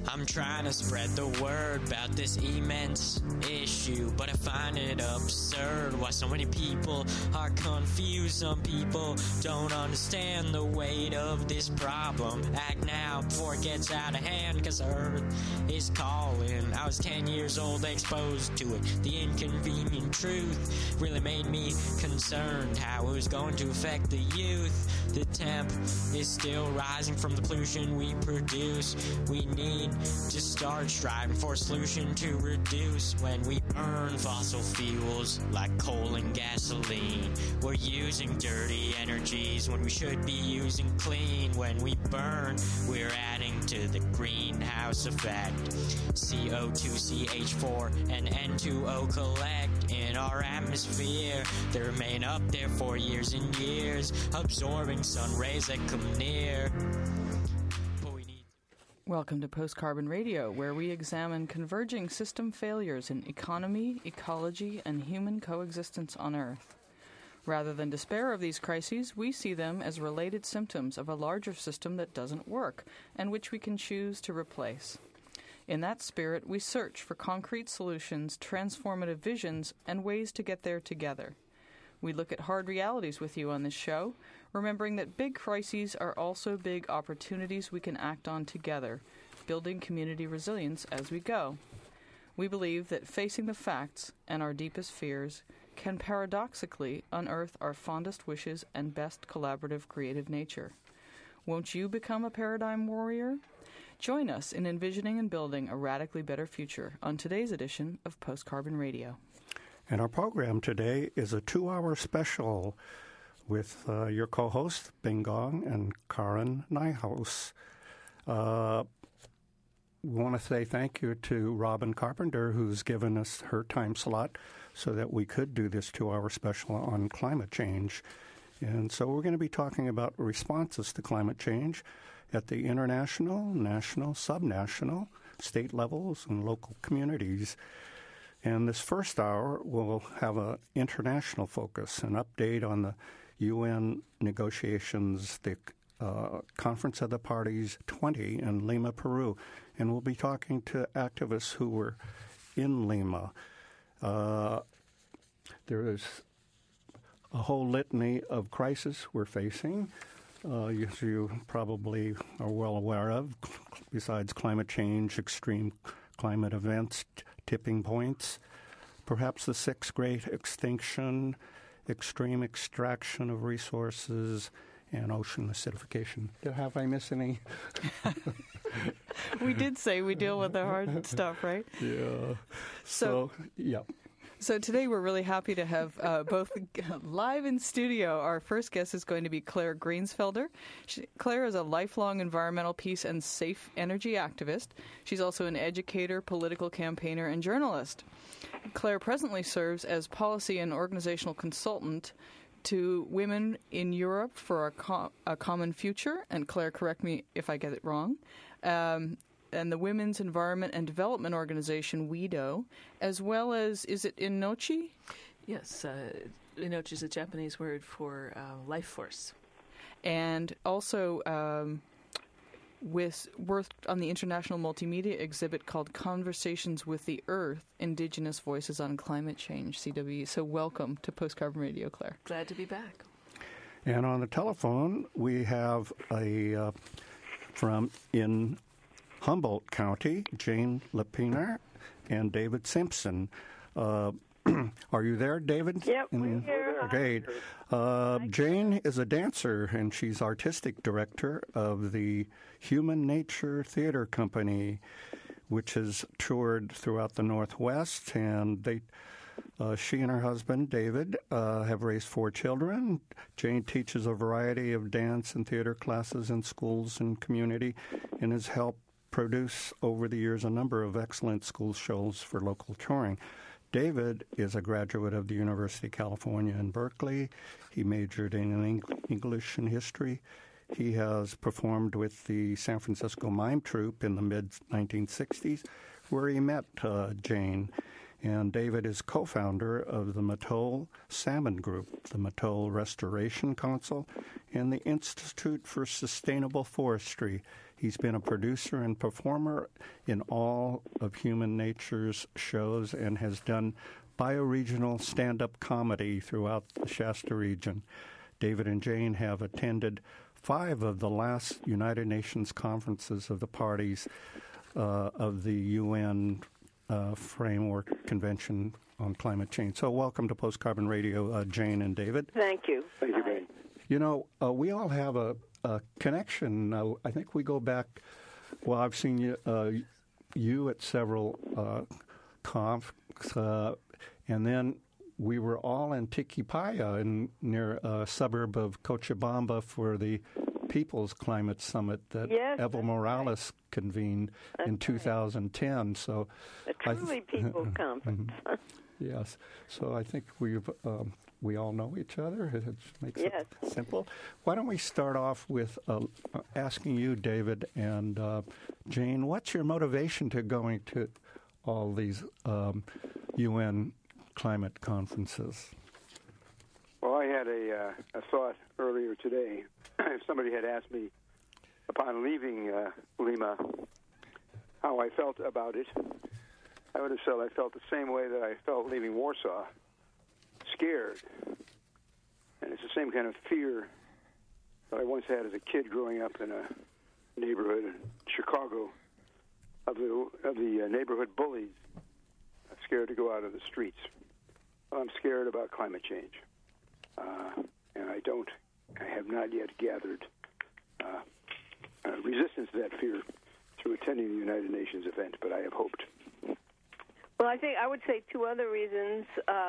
I'm trying to spread the word about this immense issue, but I find it absurd why so many people are confused. Some people don't understand the weight of this problem. Act now before it gets out of hand, cause Earth is calling. I was 10 years old, exposed to it. The inconvenient truth really made me concerned how it was going to affect the youth. The temp is still rising from the pollution we produce. We need to start striving for a solution to reduce. When we burn fossil fuels like coal and gasoline, we're using dirty energies when we should be using clean. When we burn, we're adding to the greenhouse effect. CO2, CH4, and N2O collect in our atmosphere. They remain up there for years and years, absorbing sun rays that come near. Welcome to Post-Carbon Radio, where we examine converging system failures in economy, ecology, and human coexistence on Earth. Rather than despair of these crises, we see them as related symptoms of a larger system that doesn't work and which we can choose to replace. In that spirit, we search for concrete solutions, transformative visions, and ways to get there together. We look at hard realities with you on this show, remembering that big crises are also big opportunities we can act on together, building community resilience as we go. We believe that facing the facts and our deepest fears can paradoxically unearth our fondest wishes and best collaborative creative nature. Won't you become a paradigm warrior? Join us in envisioning and building a radically better future on today's edition of Post-Carbon Radio. And our program today is a 2-hour special with your co-hosts, Bing Gong and Karen Nyhaus. We want to say thank you to Robin Carpenter, who's given us her time slot so that we could do this 2-hour special on climate change. And so we're going to be talking about responses to climate change at the international, national, subnational, state levels, and local communities. And this first hour will have an international focus, an update on the UN negotiations, the Conference of the Parties 20 in Lima, Peru. And we'll be talking to activists who were in Lima. There is a whole litany of crises we're facing, as you probably are well aware of, besides climate change, extreme climate events, tipping points, perhaps the sixth great extinction, extreme extraction of resources, and ocean acidification. Have I missed any? We did say we deal with the hard stuff, right? Yeah. So yeah. So today we're really happy to have both live in studio. Our first guest is going to be Claire Greensfelder. Claire is a lifelong environmental peace and safe energy activist. She's also an educator, political campaigner, and journalist. Claire presently serves as policy and organizational consultant to Women in Europe for a Common Future, and Claire, correct me if I get it wrong, and the Women's Environment and Development Organization, WEDO, as well as, is it Innochi? Yes, Innochi is a Japanese word for life force. And also worked on the international multimedia exhibit called Conversations with the Earth, Indigenous Voices on Climate Change, CWE. So welcome to Post-Carbon Radio, Claire. Glad to be back. And on the telephone, we have from in Humboldt County, Jane Lepiner and David Simpson. Are you there, David? Yep, we're here. Great. Jane is a dancer, and she's artistic director of the Human Nature Theater Company, which has toured throughout the Northwest. And she and her husband, David, have raised 4 children. Jane teaches a variety of dance and theater classes in schools and community and has helped produce over the years a number of excellent school shows for local touring. David is a graduate of the University of California in Berkeley. He majored in English and history. He has performed with the San Francisco Mime Troupe in the mid-1960s, where he met Jane. And David is co-founder of the Mattole Salmon Group, the Mattole Restoration Council, and the Institute for Sustainable Forestry. He's been a producer and performer in all of Human Nature's shows and has done bioregional stand-up comedy throughout the Shasta region. David and Jane have attended 5 of the last United Nations conferences of the parties of the UN Framework Convention on Climate Change. So welcome to Post Carbon Radio, Jane and David. Thank you. Thank you, Jane. You know, we all have a connection. I think we go back, well, I've seen you at several conf, and then we were all in Tikipaya near a suburb of Cochabamba for the People's Climate Summit that Evo Morales convened in 2010. So a truly people's conference. Yes. So I think we all know each other. It makes it simple. Why don't we start off with asking you, David and Jane, what's your motivation to going to all these UN climate conferences? Well, I had a thought earlier today. If somebody had asked me upon leaving Lima how I felt about it, I would have said I felt the same way that I felt leaving Warsaw, scared. And it's the same kind of fear that I once had as a kid growing up in a neighborhood in Chicago of the neighborhood bullies. I'm scared to go out of the streets. I'm scared about climate change. And I have not yet gathered resistance to that fear through attending the United Nations event, but I have hoped. Well, I would say 2 other reasons.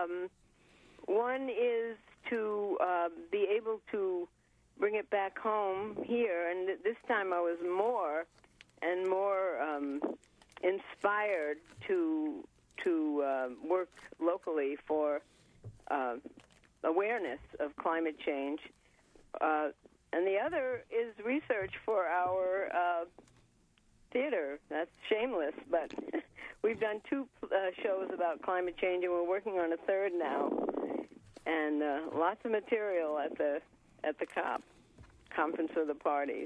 One is to be able to bring it back home here, and this time I was more and more inspired to work locally for awareness of climate change. And the other is research for our theater. That's shameless, but we've done 2 shows about climate change, and we're working on a 3rd now. And lots of material at the conference of the parties.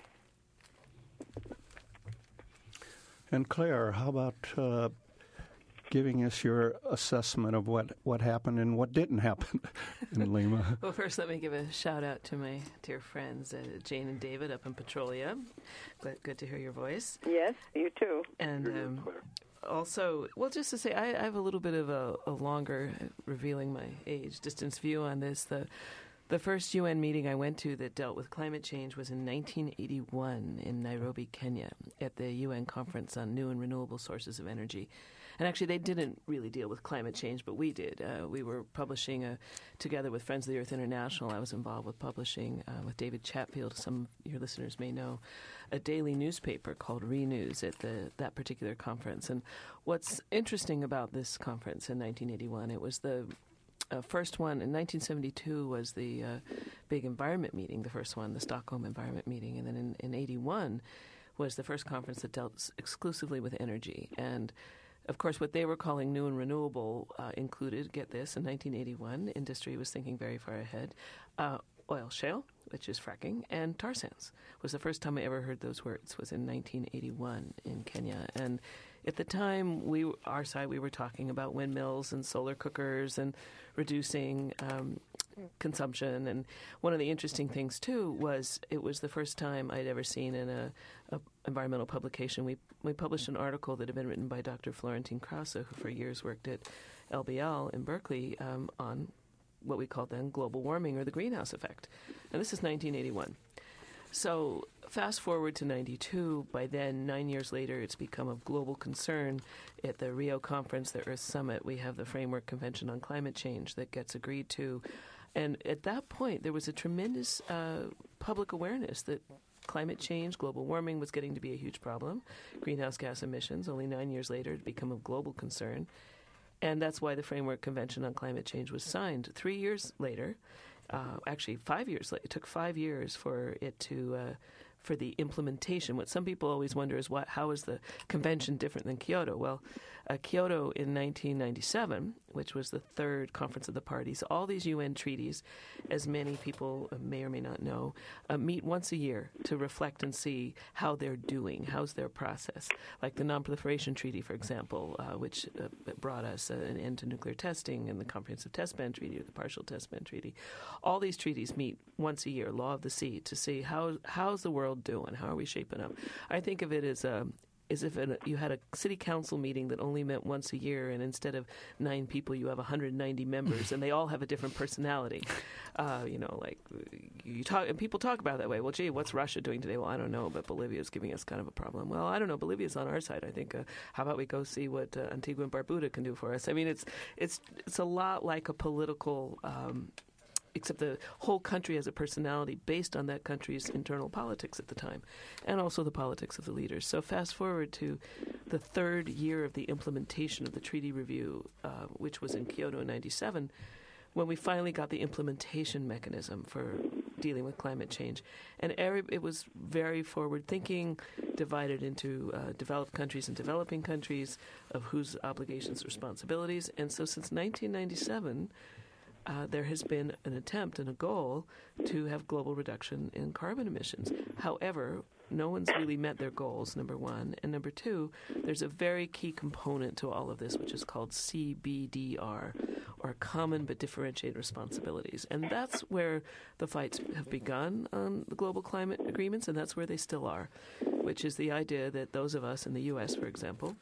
And Claire, how about giving us your assessment of what happened and what didn't happen in Lima? Well, first, let me give a shout-out to my dear friends, Jane and David up in Petrolia. Good to hear your voice. Yes, you too. And also, well, just to say, I have a little bit of a longer, revealing my age, distance view on this. The first UN meeting I went to that dealt with climate change was in 1981 in Nairobi, Kenya, at the UN Conference on New and Renewable Sources of Energy. And actually, they didn't really deal with climate change, but we did. We were publishing, together with Friends of the Earth International, I was involved with publishing, with David Chatfield, some of your listeners may know, a daily newspaper called ReNews at that particular conference. And what's interesting about this conference in 1981, it was the first one. In 1972 was the big environment meeting, the first one, the Stockholm Environment Meeting. And then in 81 was the first conference that dealt exclusively with energy. And of course, what they were calling new and renewable included, get this, in 1981, industry was thinking very far ahead, oil shale, which is fracking, and tar sands. Was the first time I ever heard those words, was in 1981 in Kenya. And at the time, our side, we were talking about windmills and solar cookers and reducing consumption. And one of the interesting things, too, was it was the first time I'd ever seen in a environmental publication. We published an article that had been written by Dr. Florentine Krause, who for years worked at LBL in Berkeley on what we called then global warming or the greenhouse effect. And this is 1981. So fast forward to 92. By then, 9 years later, it's become of global concern. At the Rio Conference, the Earth Summit, we have the Framework Convention on Climate Change that gets agreed to. And at that point, there was a tremendous public awareness that climate change, global warming was getting to be a huge problem. Greenhouse gas emissions, only 9 years later, had become of global concern. And that's why the Framework Convention on Climate Change was signed. 3 years later, actually 5 years later, it took 5 years for it to for the implementation. What some people always wonder is how is the convention different than Kyoto? Well, Kyoto in 1997, which was the third Conference of the Parties, all these UN treaties, as many people may or may not know, meet once a year to reflect and see how they're doing, how's their process. Like the Non-Proliferation Treaty, for example, which brought us an end to nuclear testing, and the Comprehensive Test Ban Treaty, or the Partial Test Ban Treaty. All these treaties meet once a year, Law of the Sea, to see how's the world doing, how are we shaping up. I think of it as if you had a city council meeting that only met once a year, and instead of 9 people, you have 190 members, and they all have a different personality. Like you talk, and people talk about it that way. Well, gee, what's Russia doing today? Well, I don't know, but Bolivia's giving us kind of a problem. Well, I don't know. Bolivia's on our side. I think. How about we go see what Antigua and Barbuda can do for us? I mean, it's a lot like a political. Except the whole country has a personality based on that country's internal politics at the time, and also the politics of the leaders. So fast forward to the third year of the implementation of the treaty review, which was in Kyoto in 97, when we finally got the implementation mechanism for dealing with climate change. And it was very forward-thinking, divided into developed countries and developing countries, of whose obligations and responsibilities. And so since 1997... there has been an attempt and a goal to have global reduction in carbon emissions. However, no one's really met their goals, number one. And number two, there's a very key component to all of this, which is called CBDR, or Common but Differentiated Responsibilities. And that's where the fights have begun on the global climate agreements, and that's where they still are, which is the idea that those of us in the U.S., for example,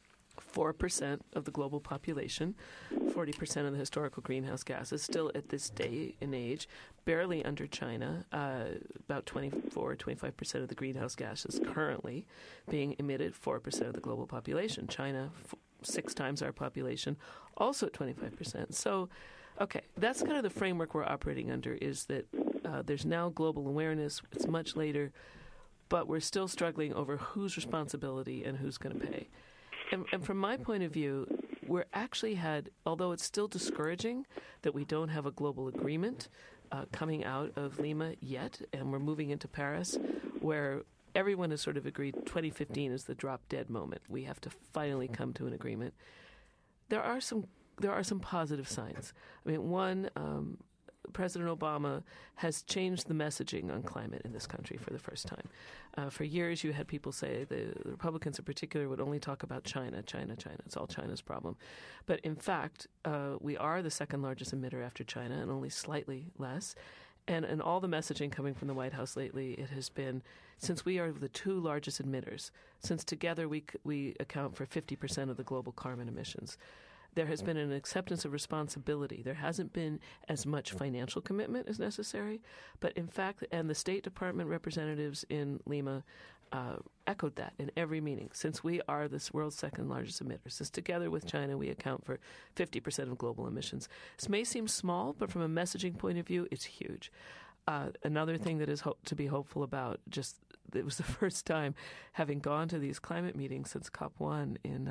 4% of the global population, 40% of the historical greenhouse gases, still at this day and age, barely under China, about 25% of the greenhouse gases currently being emitted, 4% of the global population. China, 6 times our population, also at 25%. So, okay, that's kind of the framework we're operating under, is that there's now global awareness. It's much later, but we're still struggling over whose responsibility and who's going to pay. And from my point of view, we're actually had, although it's still discouraging that we don't have a global agreement coming out of Lima yet, and we're moving into Paris, where everyone has sort of agreed 2015 is the drop-dead moment. We have to finally come to an agreement. There are some positive signs. I mean, one, President Obama has changed the messaging on climate in this country for the first time. For years, you had people say, the Republicans in particular, would only talk about China. It's all China's problem. But in fact, we are the second largest emitter after China, and only slightly less. And in all the messaging coming from the White House lately, it has been, since we are the 2 largest emitters, since together we account for 50% of the global carbon emissions, there has been an acceptance of responsibility. There hasn't been as much financial commitment as necessary, but in fact, and the State Department representatives in Lima echoed that in every meeting. Since we are the world's second largest emitter, since together with China we account for 50% of global emissions. This may seem small, but from a messaging point of view, it's huge. Another thing that is to be hopeful about, just it was the first time having gone to these climate meetings since COP1 in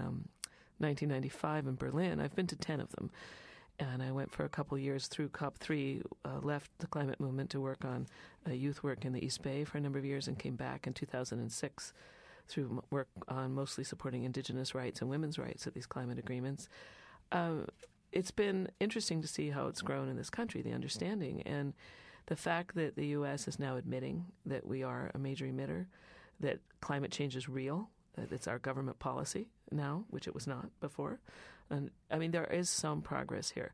1995 in Berlin. I've been to 10 of them, and I went for a couple years through COP3, left the climate movement to work on youth work in the East Bay for a number of years, and came back in 2006 through work on mostly supporting indigenous rights and women's rights at these climate agreements. It's been interesting to see how it's grown in this country, the understanding, and the fact that the U.S. is now admitting that we are a major emitter, that climate change is real, that it's our government policy now, which it was not before. And I mean, there is some progress here.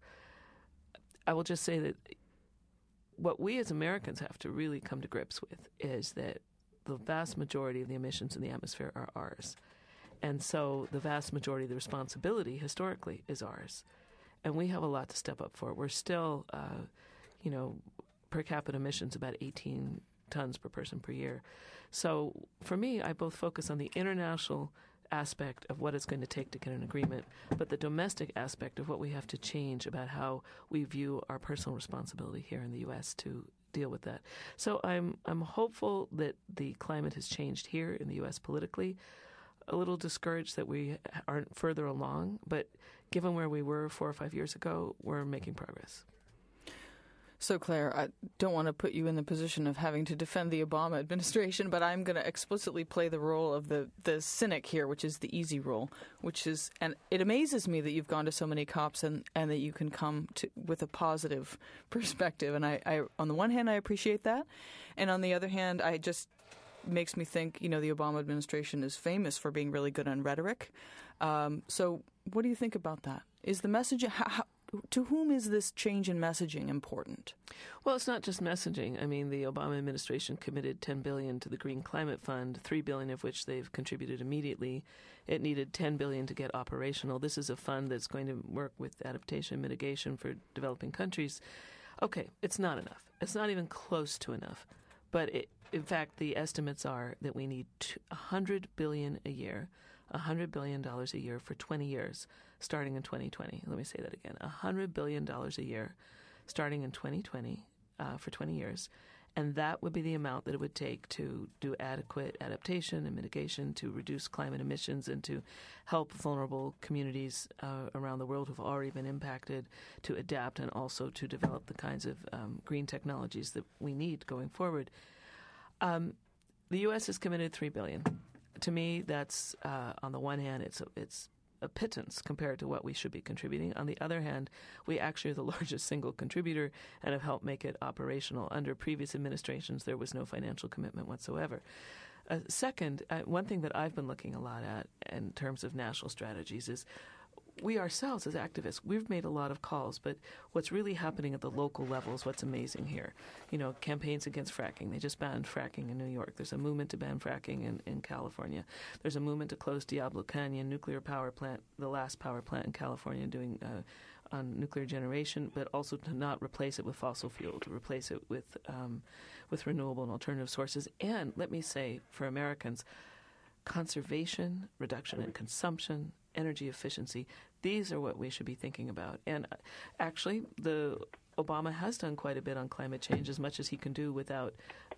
I will just say that what we as Americans have to really come to grips with is that the vast majority of the emissions in the atmosphere are ours. And so the vast majority of the responsibility historically is ours. And we have a lot to step up for. We're still, per capita emissions about 18 tons per person per year. So for me, I both focus on the international aspect of what it's going to take to get an agreement, but the domestic aspect of what we have to change about how we view our personal responsibility here in the U.S. to deal with that. So I'm hopeful that the climate has changed here in the U.S. politically. A little discouraged that we aren't further along, but given where we were 4 or 5 years ago, we're making progress. So, Claire, I don't want to put you in the position of having to defend the Obama administration, but I'm going to explicitly play the role of the cynic here, which is the easy role, which is, and it amazes me that you've gone to so many COPs and that you can come with a positive perspective. And I, on the one hand, I appreciate that. And on the other hand, I just makes me think, the Obama administration is famous for being really good on rhetoric. So what do you think about that? Is the message, to whom is this change in messaging important? Well, it's not just messaging. I mean, the Obama administration committed $10 billion to the Green Climate Fund, $3 billion of which they've contributed immediately. It needed $10 billion to get operational. This is a fund that's going to work with adaptation and mitigation for developing countries. Okay, it's not enough. It's not even close to enough. But in fact, the estimates are that we need $100 billion a year, $100 billion a year for 20 years, starting in 2020. Let me say that again. $100 billion a year, starting in 2020, for 20 years. And that would be the amount that it would take to do adequate adaptation and mitigation, to reduce climate emissions, and to help vulnerable communities around the world who've already been impacted to adapt, and also to develop the kinds of green technologies that we need going forward. The U.S. has committed $3 billion. To me, that's on the one hand, it's a pittance compared to what we should be contributing. On the other hand, we actually are the largest single contributor and have helped make it operational. Under previous administrations, there was no financial commitment whatsoever. Second, one thing that I've been looking a lot at in terms of national strategies is we ourselves as activists, we've made a lot of calls, but what's really happening at the local level is what's amazing here. Campaigns against fracking. They just banned fracking in New York. There's a movement to ban fracking in California. There's a movement to close Diablo Canyon nuclear power plant, the last power plant in California doing on nuclear generation, but also to not replace it with fossil fuel, to replace it with renewable and alternative sources. And let me say, for Americans, conservation, reduction in consumption, energy efficiency, these are what we should be thinking about. And actually, Obama has done quite a bit on climate change, as much as he can do without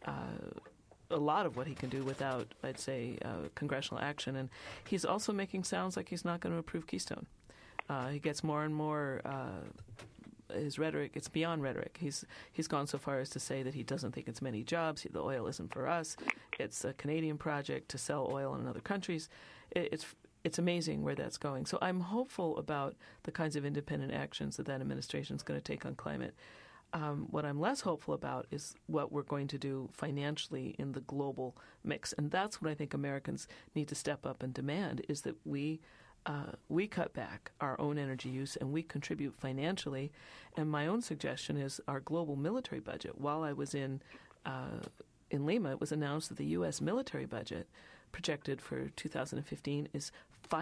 a lot of what he can do without, I'd say, congressional action. And he's also making sounds like he's not going to approve Keystone. He gets more and more his rhetoric, it's beyond rhetoric. He's gone so far as to say that he doesn't think it's many jobs. The oil isn't for us. It's a Canadian project to sell oil in other countries. It's amazing where that's going. So I'm hopeful about the kinds of independent actions that administration is going to take on climate. What I'm less hopeful about is what we're going to do financially in the global mix. And that's what I think Americans need to step up and demand, is that we cut back our own energy use and we contribute financially. And my own suggestion is our global military budget. While I was in Lima, it was announced that the U.S. military budget projected for 2015 is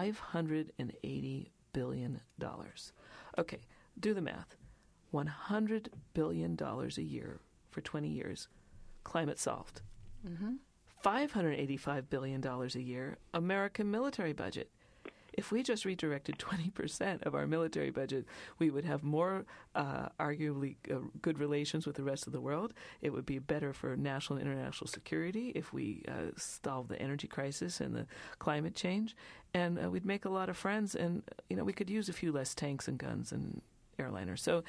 $580 billion. Okay, do the math. $100 billion a year for 20 years, climate solved. Mm-hmm. $585 billion a year, American military budget. If we just redirected 20% of our military budget, we would have more arguably good relations with the rest of the world. It would be better for national and international security if we solve the energy crisis and the climate change. And we'd make a lot of friends, and we could use a few less tanks and guns and airliners. So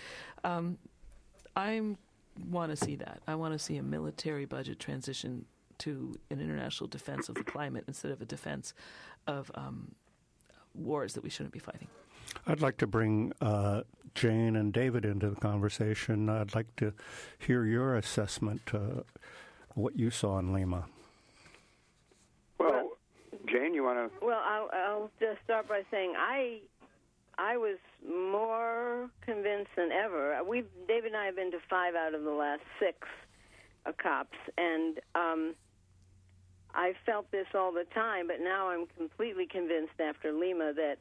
I want to see that. I want to see a military budget transition to an international defense of the climate instead of a defense of wars that we shouldn't be fighting. I'd like to bring Jane and David into the conversation. I'd like to hear your assessment, what you saw in Lima. Well, Jane, you want to? Well, I'll just start by saying I was more convinced than ever. David and I have been to 5 out of the last 6 COPs, and I felt this all the time, but now I'm completely convinced after Lima that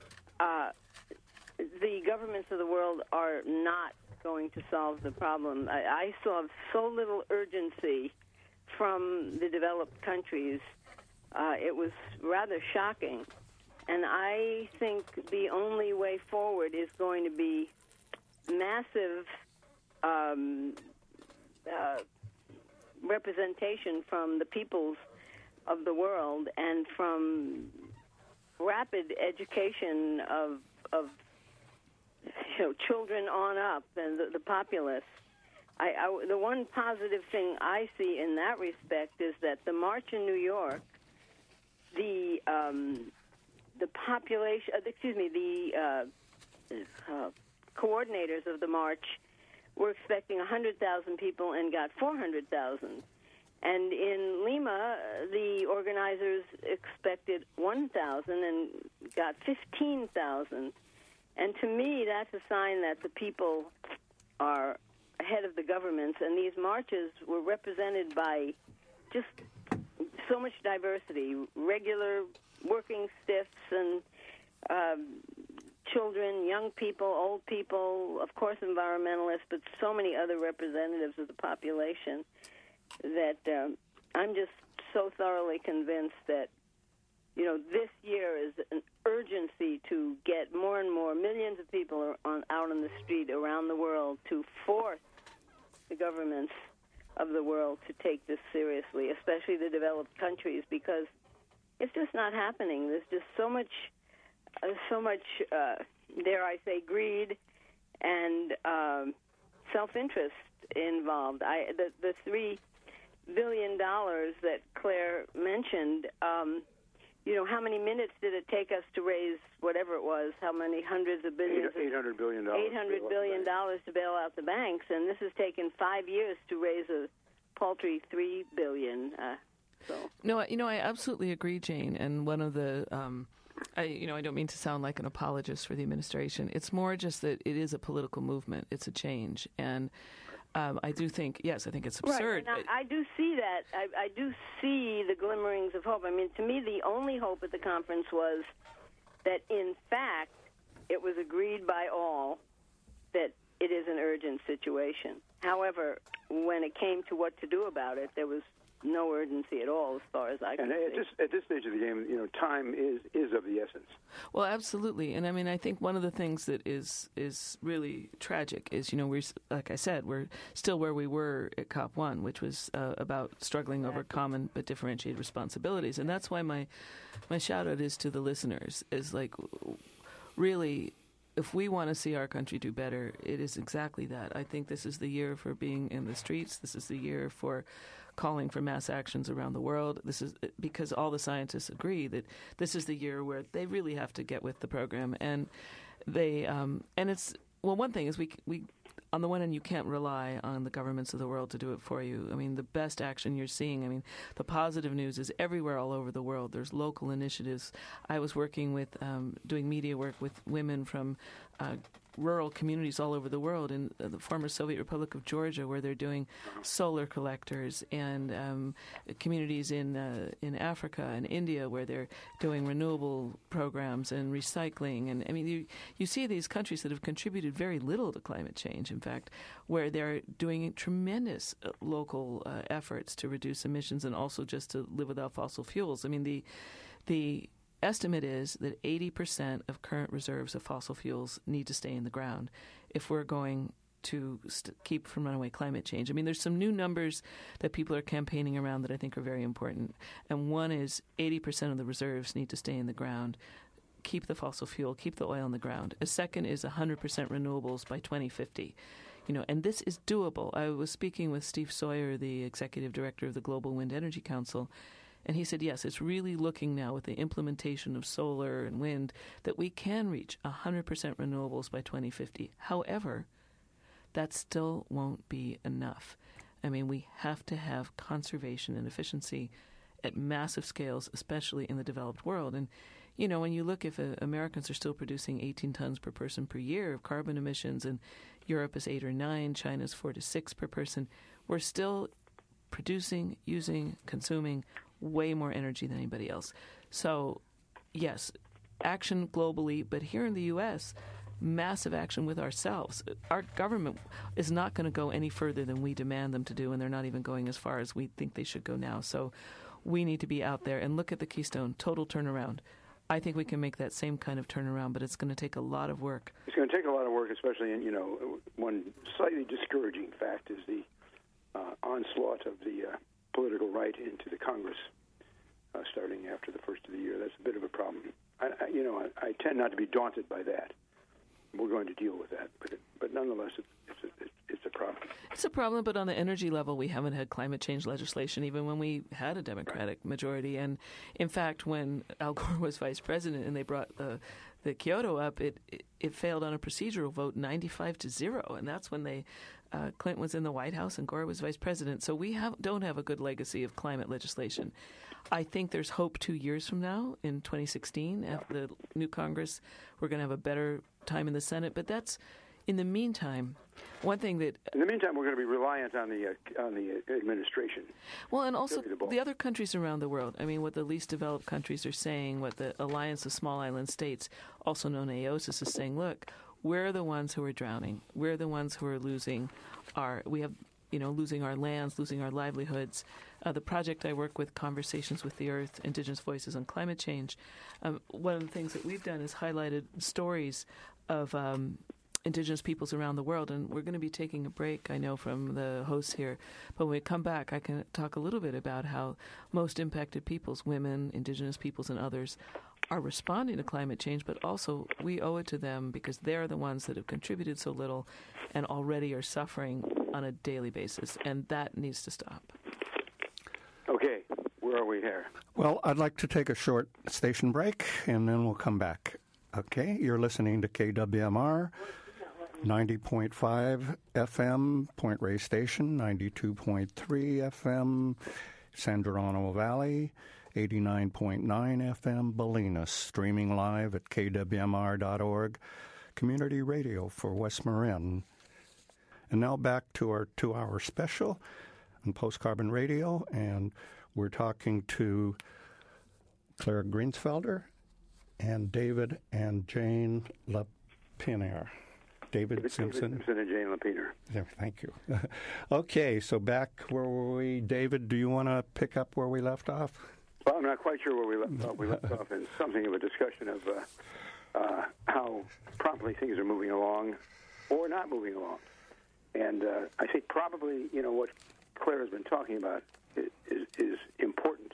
the governments of the world are not going to solve the problem. I saw so little urgency from the developed countries. It was rather shocking. And I think the only way forward is going to be massive representation from the peoples of the world, and from rapid education of children on up and the populace, the one positive thing I see in that respect is that the march in New York, the population, the coordinators of the march were expecting 100,000 people and got 400,000. And in Lima, the organizers expected 1,000 and got 15,000. And to me, that's a sign that the people are ahead of the governments, and these marches were represented by just so much diversity, regular working stiffs and children, young people, old people, of course environmentalists, but so many other representatives of the population that I'm just so thoroughly convinced that, this year is an urgency to get more and more millions of people out on the street around the world to force the governments of the world to take this seriously, especially the developed countries, because it's just not happening. There's just so much, dare I say, greed and self-interest involved. The $3 billion that Claire mentioned, how many minutes did it take us to raise whatever it was, how many hundreds of billions? $800 billion. $800 billion to bail out the banks, and this has taken 5 years to raise a paltry $3 billion. No, I absolutely agree, Jane. And one of the, I don't mean to sound like an apologist for the administration. It's more just that it is a political movement. It's a change, and I do think, yes, I think it's absurd. Right, and I do see that. I do see the glimmerings of hope. I mean, to me, the only hope at the conference was that, in fact, it was agreed by all that it is an urgent situation. However, when it came to what to do about it, there was no urgency at all, as far as I can see. At this stage of the game, time is of the essence. Well, absolutely, and I mean, I think one of the things that is really tragic is, we're, like I said, we're still where we were at COP1, which was about struggling over common but differentiated responsibilities, and that's why my shout out is to the listeners, is like, really, if we want to see our country do better, it is exactly that. I think this is the year for being in the streets. This is the year for calling for mass actions around the world. This is because all the scientists agree that this is the year where they really have to get with the program. And they, and it's, well, one thing is we on the one hand, you can't rely on the governments of the world to do it for you. I mean, the best action you're seeing, I mean, the positive news is everywhere all over the world. There's local initiatives. I was working with, doing media work with women from rural communities all over the world, in the former Soviet Republic of Georgia, where they're doing solar collectors, and communities in Africa and India, where they're doing renewable programs and recycling. And I mean, you see these countries that have contributed very little to climate change, in fact, where they're doing tremendous local efforts to reduce emissions and also just to live without fossil fuels. I mean, the estimate is that 80% of current reserves of fossil fuels need to stay in the ground if we're going to keep from runaway climate change. I mean, there's some new numbers that people are campaigning around that I think are very important. And one is 80% of the reserves need to stay in the ground. Keep the fossil fuel, keep the oil in the ground. A second is 100% renewables by 2050. And this is doable. I was speaking with Steve Sawyer, the executive director of the Global Wind Energy Council, and he said, yes, it's really looking now with the implementation of solar and wind that we can reach 100% renewables by 2050. However, that still won't be enough. I mean, we have to have conservation and efficiency at massive scales, especially in the developed world. And, when you look, if Americans are still producing 18 tons per person per year of carbon emissions, and Europe is 8 or 9, China's 4 to 6 per person, we're still producing, using, consuming way more energy than anybody else. So, yes, action globally, but here in the U.S., massive action with ourselves. Our government is not going to go any further than we demand them to do, and they're not even going as far as we think they should go now. So we need to be out there and look at the Keystone, total turnaround. I think we can make that same kind of turnaround, but it's going to take a lot of work. It's going to take a lot of work, especially in, one slightly discouraging fact is the onslaught of the political right into the Congress starting after the first of the year. That's a bit of a problem. I tend not to be daunted by that. We're going to deal with that, but nonetheless, it's a problem. It's a problem, but on the energy level, we haven't had climate change legislation even when we had a Democratic majority. And in fact, when Al Gore was vice president and they brought the Kyoto up, it failed on a procedural vote 95-0, and that's when Clinton was in the White House and Gore was vice president. So we don't have a good legacy of climate legislation. I think there's hope 2 years from now in 2016 after the new Congress. We're going to have a better time in the Senate, but that's in the meantime. One thing that in the meantime, we're going to be reliant on the administration. Well, and also the other countries around the world. I mean, what the least developed countries are saying, what the Alliance of Small Island States, also known as AOSIS, is saying. Look, we're the ones who are drowning. We're the ones who are losing losing our lands, losing our livelihoods. The project I work with, Conversations with the Earth, Indigenous Voices on Climate Change. One of the things that we've done is highlighted stories of Indigenous peoples around the world, and we're going to be taking a break, I know, from the hosts here. But when we come back, I can talk a little bit about how most impacted peoples, women, Indigenous peoples, and others, are responding to climate change, but also we owe it to them because they're the ones that have contributed so little and already are suffering on a daily basis, and that needs to stop. Okay, where are we here? Well, I'd like to take a short station break, and then we'll come back. Okay, you're listening to KWMR 90.5 FM, Point Reyes Station, 92.3 FM, San Geronimo Valley, 89.9 FM, Bolinas, streaming live at kwmr.org, community radio for West Marin. And now back to our 2-hour special on Post Carbon Radio, and we're talking to Claire Greensfelder and David and Jane Lapierre. David Simpson and Jane Lapierre. Thank you. Okay, so back where were we? David, do you want to pick up where we left off? Well, I'm not quite sure where we left off in something of a discussion of how promptly things are moving along or not moving along. And I think probably, what Claire has been talking about is important.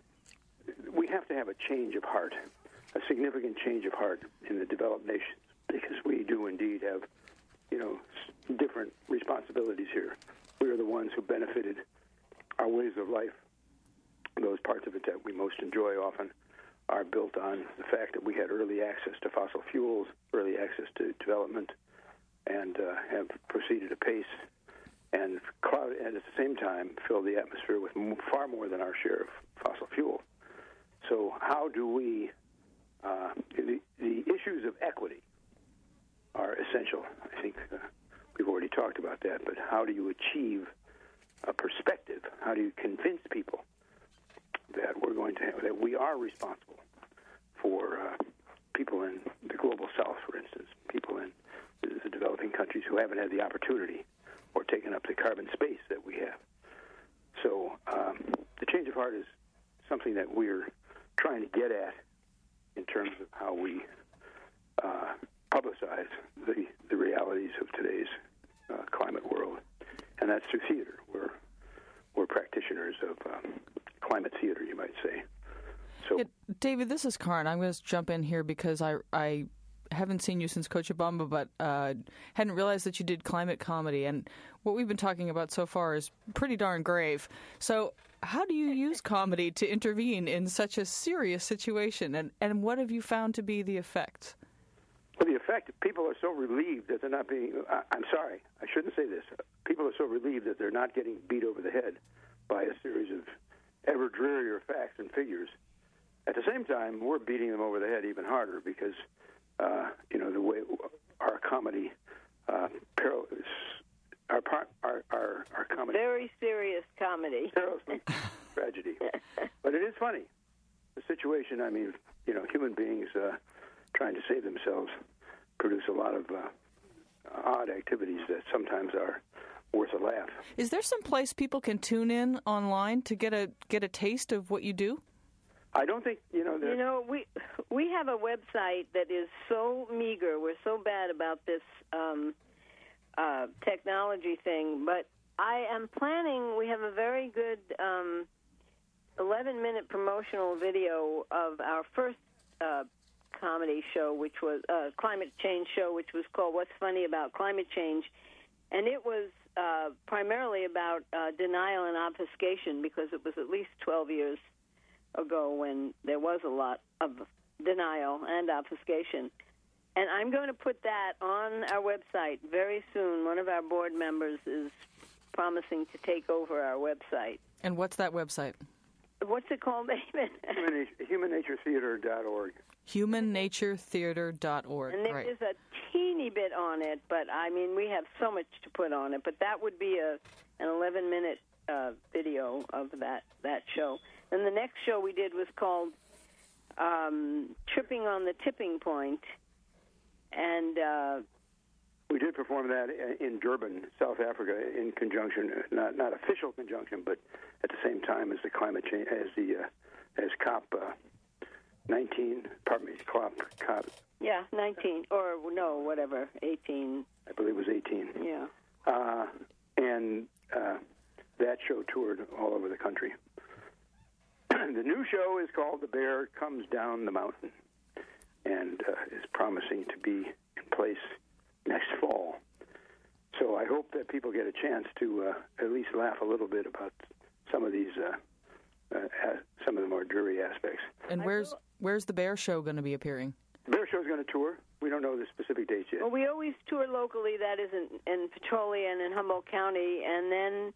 We have to have a change of heart, a significant change of heart in the developed nations, because we do indeed have, different responsibilities here. We are the ones who benefited. Our ways of life, those parts of it that we most enjoy often, are built on the fact that we had early access to fossil fuels, early access to development, and have proceeded apace and at the same time filled the atmosphere with far more than our share of fossil fuel. So how do we, the issues of equity are essential. I think we've already talked about that, but how do you achieve a perspective? How do you convince people that that we are responsible for people in the global south, for instance, people in the developing countries who haven't had the opportunity or taken up the carbon space that we have. So the change of heart is something that we're trying to get at in terms of how we publicize the realities of today's climate world, and that's through theater. We're practitioners of climate theater, you might say. So, David, this is Karin. I'm going to jump in here because I haven't seen you since Cochabamba, but hadn't realized that you did climate comedy. And what we've been talking about so far is pretty darn grave. So how do you use comedy to intervene in such a serious situation? And what have you found to be the effect? Well, the effect, people are so relieved that they're not being, I'm sorry, I shouldn't say this. People are so relieved that they're not getting beat over the head by a series of ever drearier facts and figures. At the same time, we're beating them over the head even harder because, the way our comedy parallels our comedy. Very serious comedy. Tragedy. But it is funny. The situation, human beings trying to save themselves produce a lot of odd activities that sometimes are worth a laugh. Is there some place people can tune in online to get a taste of what you do? I don't think, we have a website that is so meager. We're so bad about this technology thing, but I am planning, we have a very good 11-minute promotional video of our first comedy show, which was climate change show, which was called What's Funny About Climate Change. And it was primarily about denial and obfuscation, because it was at least 12 years ago when there was a lot of denial and obfuscation. And I'm going to put that on our website very soon. One of our board members is promising to take over our website. And what's that website? What's it called, David? HumanNatureTheater.org. HumanNatureTheater.org. And there is a teeny bit on it, but I mean, we have so much to put on it. But that would be an 11-minute video of that show. And the next show we did was called Tripping on the Tipping Point. And we did perform that in Durban, South Africa, in conjunction, not official conjunction, but at the same time as the climate change, as COP 19. Pardon me, COP. Yeah, 19 or no, whatever, 18. I believe it was 18. Yeah. And that show toured all over the country. The new show is called The Bear Comes Down the Mountain, and is promising to be in place next fall. So I hope that people get a chance to at least laugh a little bit about some of these, some of the more dreary aspects. And where's the Bear Show going to be appearing? The Bear Show is going to tour. We don't know the specific dates yet. Well, we always tour locally. That is in Petrolia and in Humboldt County, and then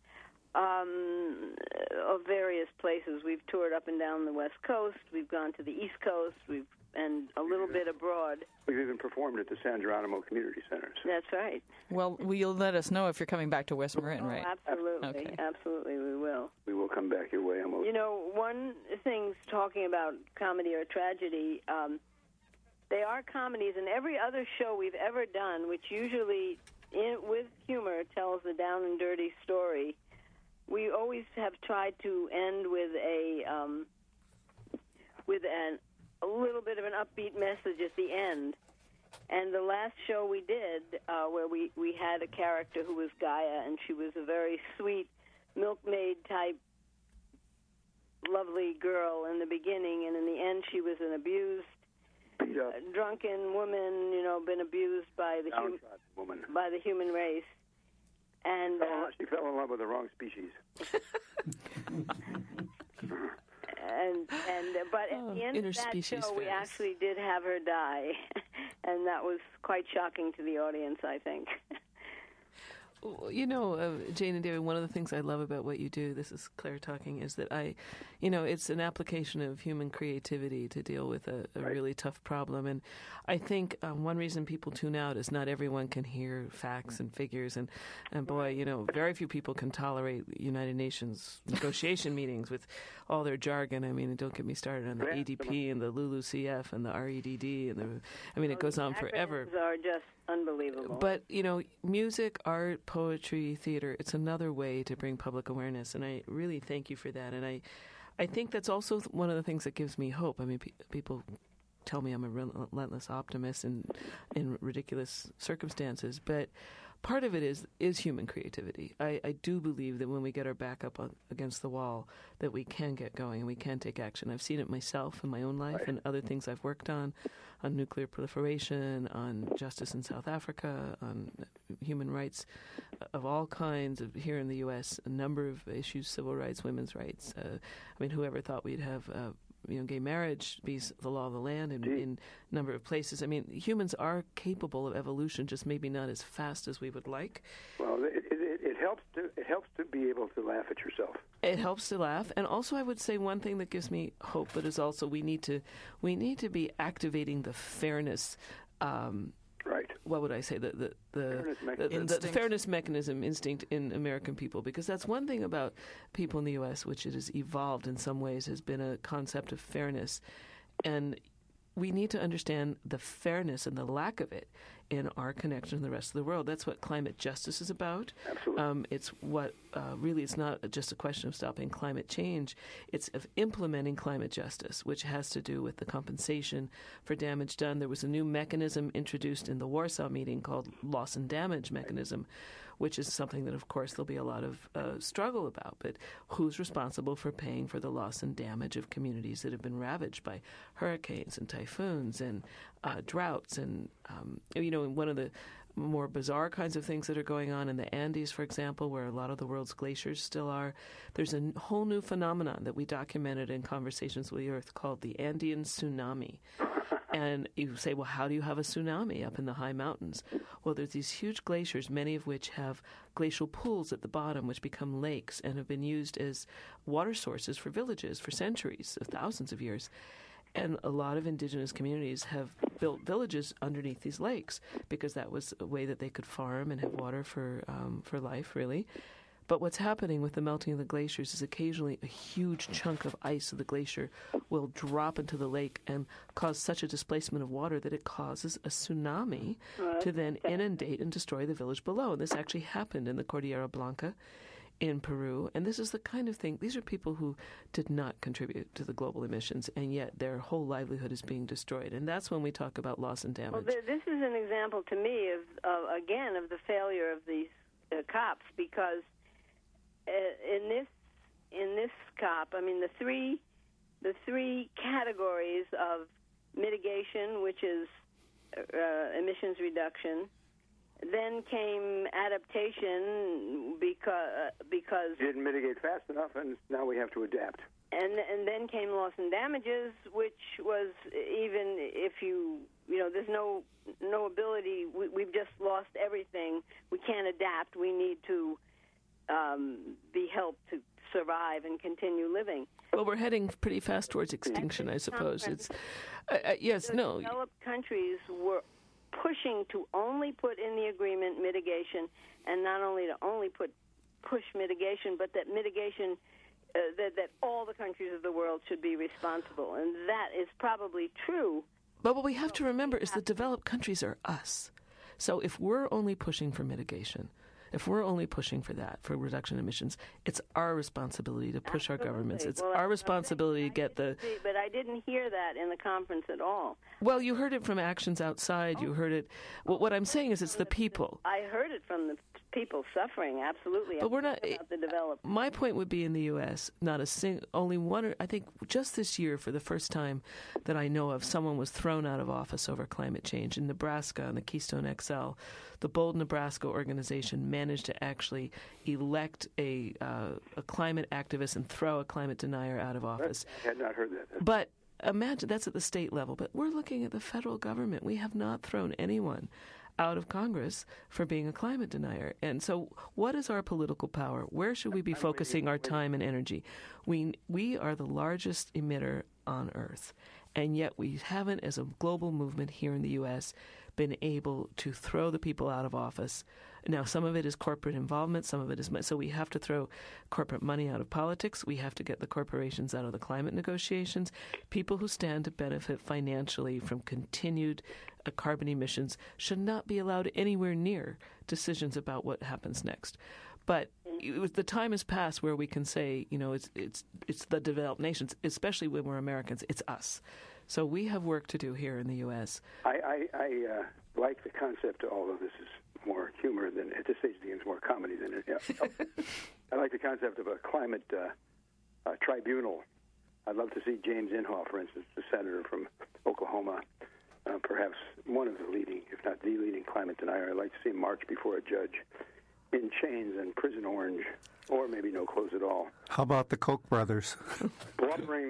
of various places. We've toured up and down the West Coast. We've gone to the East Coast. And a little bit abroad. We've even performed at the San Geronimo Community Center. So. That's right. Well, you'll let us know if you're coming back to West Marin, right? Absolutely. Okay. Absolutely, we will. We will come back your way. You know, one thing talking about comedy or tragedy, they are comedies, and every other show we've ever done, which usually, with humor, tells a down and dirty story, we always have tried to end with a little bit of an upbeat message at the end. And the last show we did, where we had a character who was Gaia, and she was a very sweet, milkmaid type, lovely girl in the beginning, and in the end she was an abused, drunken woman, been abused by the human race. And she fell in love with the wrong species. But at the end of that show, we actually did have her die, and that was quite shocking to the audience, I think. Jane and David, one of the things I love about what you do, this is Claire talking, is that it's an application of human creativity to deal with a really tough problem. And I think one reason people tune out is not everyone can hear facts and figures. And boy, very few people can tolerate United Nations negotiation meetings with all their jargon. I mean, don't get me started on the ADP and the LULUCF and the REDD. It goes on forever. The are just unbelievable. But, music, art, poetry, theater, it's another way to bring public awareness, and I really thank you for that. And I think that's also one of the things that gives me hope. I mean, people tell me I'm a relentless optimist in ridiculous circumstances, but part of it is human creativity. I do believe that when we get our back up against the wall, that we can get going and we can take action. I've seen it myself in my own life and other things I've worked on nuclear proliferation, on justice in South Africa, on human rights of all kinds here in the U.S., a number of issues, civil rights, women's rights. Whoever thought we'd have gay marriage be the law of the land in a number of places. I mean, humans are capable of evolution, just maybe not as fast as we would like. Well, it helps to be able to laugh at yourself. It helps to laugh, and also I would say one thing that gives me hope, but is also we need to be activating the fairness. Right. What would I say? The fairness mechanism instinct in American people, because that's one thing about people in the U.S., which it has evolved in some ways, has been a concept of fairness. And we need to understand the fairness and the lack of it in our connection to the rest of the world. That's what climate justice is about. Absolutely. It's what really, it's not just a question of stopping climate change. It's of implementing climate justice, which has to do with the compensation for damage done. There was a new mechanism introduced in the Warsaw meeting called loss and damage mechanism, which is something that, of course, there'll be a lot of struggle about. But who's responsible for paying for the loss and damage of communities that have been ravaged by hurricanes and typhoons and droughts? And, and one of the more bizarre kinds of things that are going on in the Andes, for example, where a lot of the world's glaciers still are. There's a whole new phenomenon that we documented in Conversations with the Earth called the Andean tsunami. And you say, well, how do you have a tsunami up in the high mountains? Well, there's these huge glaciers, many of which have glacial pools at the bottom, which become lakes and have been used as water sources for villages for centuries, thousands of years. And a lot of indigenous communities have built villages underneath these lakes because that was a way that they could farm and have water for life, really. But what's happening with the melting of the glaciers is occasionally a huge chunk of ice of the glacier will drop into the lake and cause such a displacement of water that it causes a tsunami to then inundate and destroy the village below. And this actually happened in the Cordillera Blanca in Peru. And this is the kind of thing, these are people who did not contribute to the global emissions, and yet their whole livelihood is being destroyed. And that's when we talk about loss and damage. Well, this is an example to me of the failure of these COPs, because in this COP, I mean, the three categories of mitigation, which is emissions reduction, then came adaptation because didn't mitigate fast enough, and now we have to adapt. And then came loss and damages, which was, even if there's no ability. We've just lost everything. We can't adapt. We need to be helped to survive and continue living. Well, we're heading pretty fast towards extinction, I suppose. It's yes, no. Developed countries were pushing to only put in the agreement mitigation, and not only to only push mitigation, but that mitigation that all the countries of the world should be responsible, and that is probably true. But what we have to remember is the developed countries are us. So if we're only pushing for mitigation, if we're only pushing for that, for reduction in emissions, it's our responsibility to push our governments. It's our responsibility to get the... But I didn't hear that in the conference at all. Well, you heard it from Actions Outside. You heard it... Well, what I'm saying is it's the people. I heard it from the people suffering, absolutely. But we're not... About the developed. My point would be in the U.S., not a single... Only one... I think just this year, for the first time that I know of, someone was thrown out of office over climate change. In Nebraska, on the Keystone XL, the Bold Nebraska organization managed to actually elect a climate activist and throw a climate denier out of office. I had not heard that. But imagine, that's at the state level. But we're looking at the federal government. We have not thrown anyone out of Congress for being a climate denier. And so what is our political power? Where should we be focusing our time and energy? We are the largest emitter on Earth, and yet we haven't, as a global movement here in the U.S., been able to throw the people out of office. Now, some of it is corporate involvement, some of it is... So we have to throw corporate money out of politics. We have to get the corporations out of the climate negotiations. People who stand to benefit financially from continued carbon emissions should not be allowed anywhere near decisions about what happens next. But the time has passed where we can say, it's the developed nations, especially when we're Americans, it's us. So we have work to do here in the U.S. I like the concept, although this is more humor than, at this stage of the game, it's more comedy than it. Yeah. I like the concept of a climate tribunal. I'd love to see James Inhofe, for instance, the senator from Oklahoma, perhaps one of the leading, if not the leading climate denier. I'd like to see him march before a judge in chains and prison orange, or maybe no clothes at all. How about the Koch brothers? Blubbering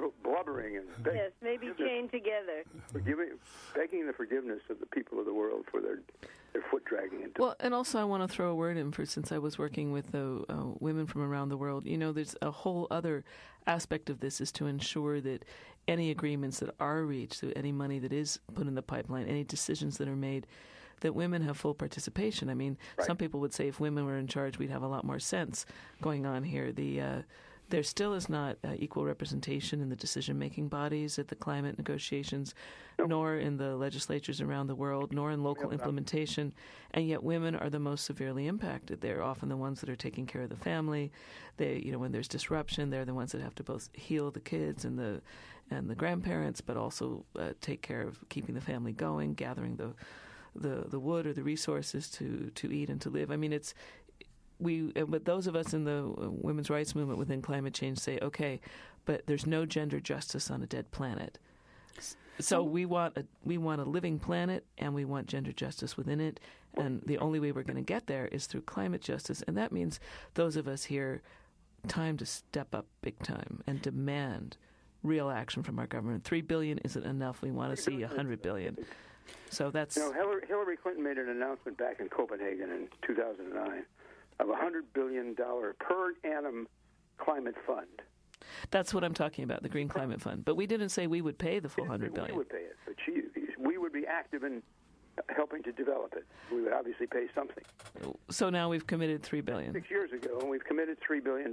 and begging. Yes, maybe chained together. Begging the forgiveness of the people of the world for their foot dragging into. Well, and also I want to throw a word in for, since I was working with the women from around the world, there's a whole other aspect of this is to ensure that any agreements that are reached, any money that is put in the pipeline, any decisions that are made, that women have full participation. I mean, right. Some people would say if women were in charge, we'd have a lot more sense going on here. There still is not equal representation in the decision-making bodies at the climate negotiations, nor in the legislatures around the world, nor in local implementation, and yet women are the most severely impacted. They're often the ones that are taking care of the family. They, when there's disruption, they're the ones that have to both heal the kids and the grandparents, but also take care of keeping the family going, gathering the wood or the resources to eat and to live. I mean, but those of us in the women's rights movement within climate change say, okay, but there's no gender justice on a dead planet. So we want a living planet, and we want gender justice within it. And the only way we're going to get there is through climate justice, and that means those of us here, time to step up big time and demand real action from our government. $3 billion isn't enough. We want to see $100 billion. So that's. Hillary Clinton made an announcement back in Copenhagen in 2009 of $100 billion per annum climate fund. That's what I'm talking about, the Green Climate Fund. But we didn't say we would pay the full $100 billion. We would pay it, but we would be active in helping to develop it. We would obviously pay something. So now we've committed $3 billion. 6 years ago, and we've committed $3 billion.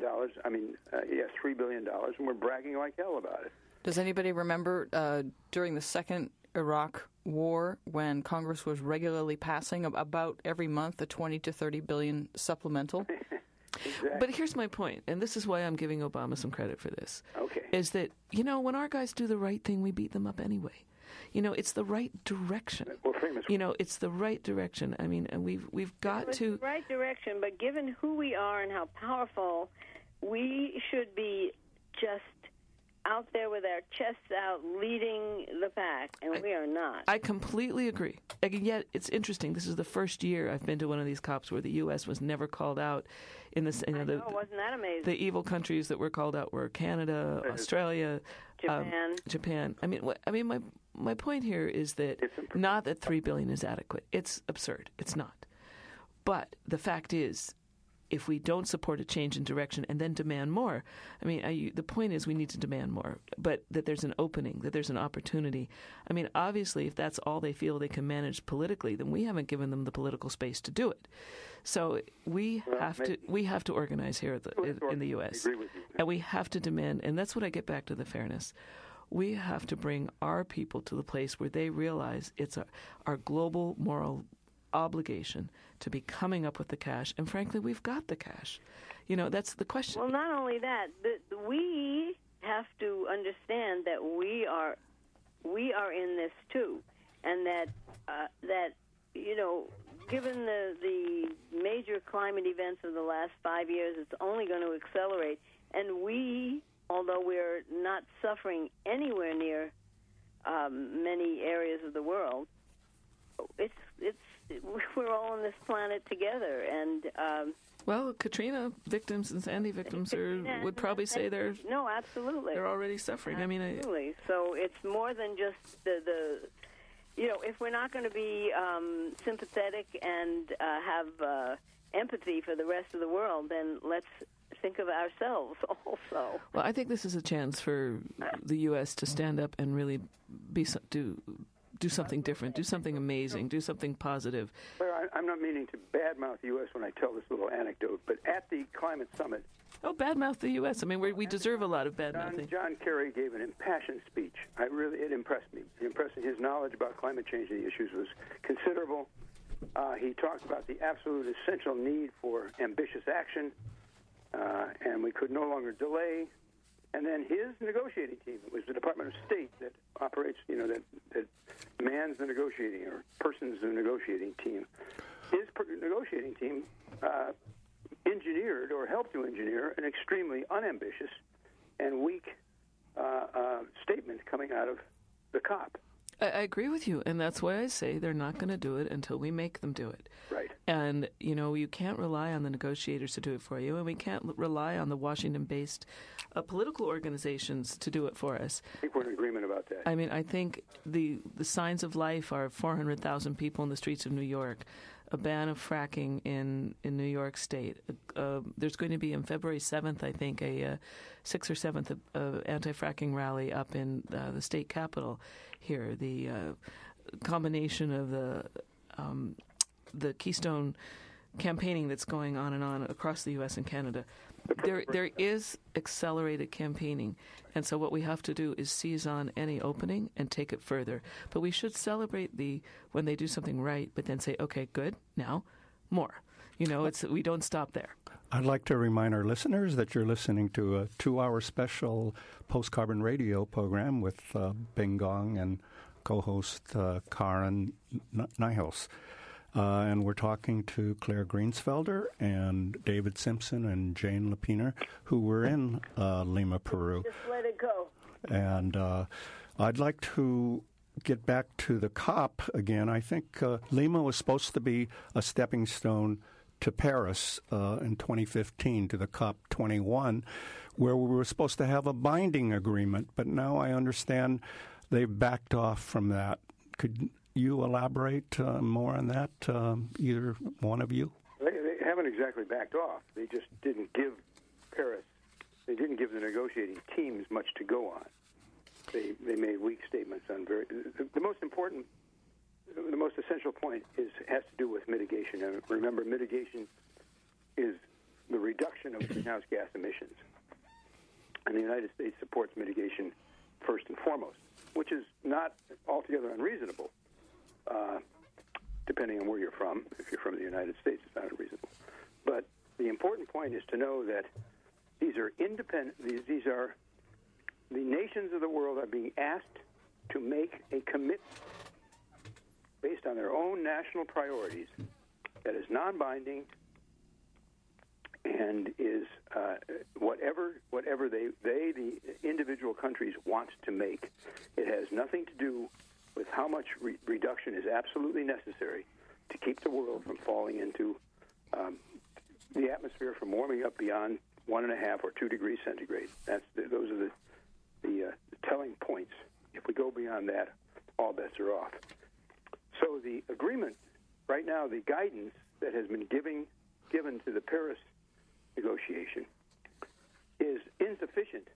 $3 billion, and we're bragging like hell about it. Does anybody remember during the second Iraq War when Congress was regularly passing about every month a 20 to 30 billion supplemental? Exactly. But here's my point, and this is why I'm giving Obama some credit for this. Okay. Is that, when our guys do the right thing, we beat them up anyway. It's the right direction. Well, famous. It's the right direction. I mean, and we've got it's to... the right direction, but given who we are and how powerful, we should be just out there with our chests out leading the pack, and we are not. I completely agree. And yet, it's interesting. This is the first year I've been to one of these COPs where the U.S. was never called out. Wasn't that amazing? The evil countries that were called out were Canada, Australia, Japan. I mean, my point here is that not that $3 billion is adequate. It's absurd. It's not. But the fact is, if we don't support a change in direction and then demand more, the point is we need to demand more, but that there's an opening, that there's an opportunity. I mean, obviously, if that's all they feel they can manage politically, then we haven't given them the political space to do it. So we have to organize here in the U.S. I agree with you. And we have to demand, and that's what I get back to the fairness. We have to bring our people to the place where they realize it's our global moral obligation to be coming up with the cash, and frankly, we've got the cash. That's the question. Well, not only that, we have to understand that we are in this too, and that given the major climate events of the last 5 years, it's only going to accelerate. And we, although we're not suffering anywhere near many areas of the world, we're all on this planet together, and well, Katrina victims and Sandy victims would probably say they're absolutely they're already suffering. Absolutely. So it's more than just the if we're not going to be sympathetic and have empathy for the rest of the world, then let's think of ourselves also. Well, I think this is a chance for the U.S. to stand up and really do something different, do something amazing, do something positive. Well, I'm not meaning to badmouth the U.S. when I tell this little anecdote, but at the climate summit... Oh, badmouth the U.S. I mean, we deserve a lot of badmouthing. John Kerry gave an impassioned speech. It impressed me. His knowledge about climate change and the issues was considerable. He talked about the absolute essential need for ambitious action, and we could no longer delay. And then his negotiating team, it was the Department of State that operates, that mans the negotiating, or persons the negotiating team. His negotiating team engineered or helped to engineer an extremely unambitious and weak statement coming out of the COP. I agree with you, and that's why I say they're not going to do it until we make them do it. Right. And, you can't rely on the negotiators to do it for you, and we can't rely on the Washington-based political organizations to do it for us. I think we're in agreement about that. I mean, I think the signs of life are 400,000 people in the streets of New York, a ban of fracking in New York State. There's going to be on February 7th, I think, a 6th or 7th anti-fracking rally up in the state capitol here. The combination of the Keystone campaigning that's going on and on across the U.S. and Canada. There is accelerated campaigning, and so what we have to do is seize on any opening and take it further. But we should celebrate when they do something right, but then say, okay, good, now more. We don't stop there. I'd like to remind our listeners that you're listening to a 2-hour special post-carbon radio program with Bing Gong and co-host Karen Nyhaus. And we're talking to Claire Greensfelder and David Simpson and Jane Lapiner, who were in Lima, Peru. Just let it go. And I'd like to get back to the COP again. I think Lima was supposed to be a stepping stone to Paris in 2015, to the COP21, where we were supposed to have a binding agreement, but now I understand they've backed off from that. Could you elaborate more on that, either one of you? They haven't exactly backed off. They just didn't give Paris, they didn't give the negotiating teams much to go on. They made weak statements on the most important, the most essential point has to do with mitigation. And remember, mitigation is the reduction of greenhouse gas emissions. And the United States supports mitigation first and foremost, which is not altogether unreasonable, depending on where you're from. If you're from the United States, it's not unreasonable. But the important point is to know that these are independent, these are the nations of the world are being asked to make a commitment based on their own national priorities that is non-binding and is whatever the individual countries want to make. It has nothing to do with how much reduction is absolutely necessary to keep the world from falling into the atmosphere, from warming up beyond 1.5 or 2 degrees centigrade. Those are the telling points. If we go beyond that, all bets are off. So the agreement right now, the guidance that has been given to the Paris negotiation is insufficient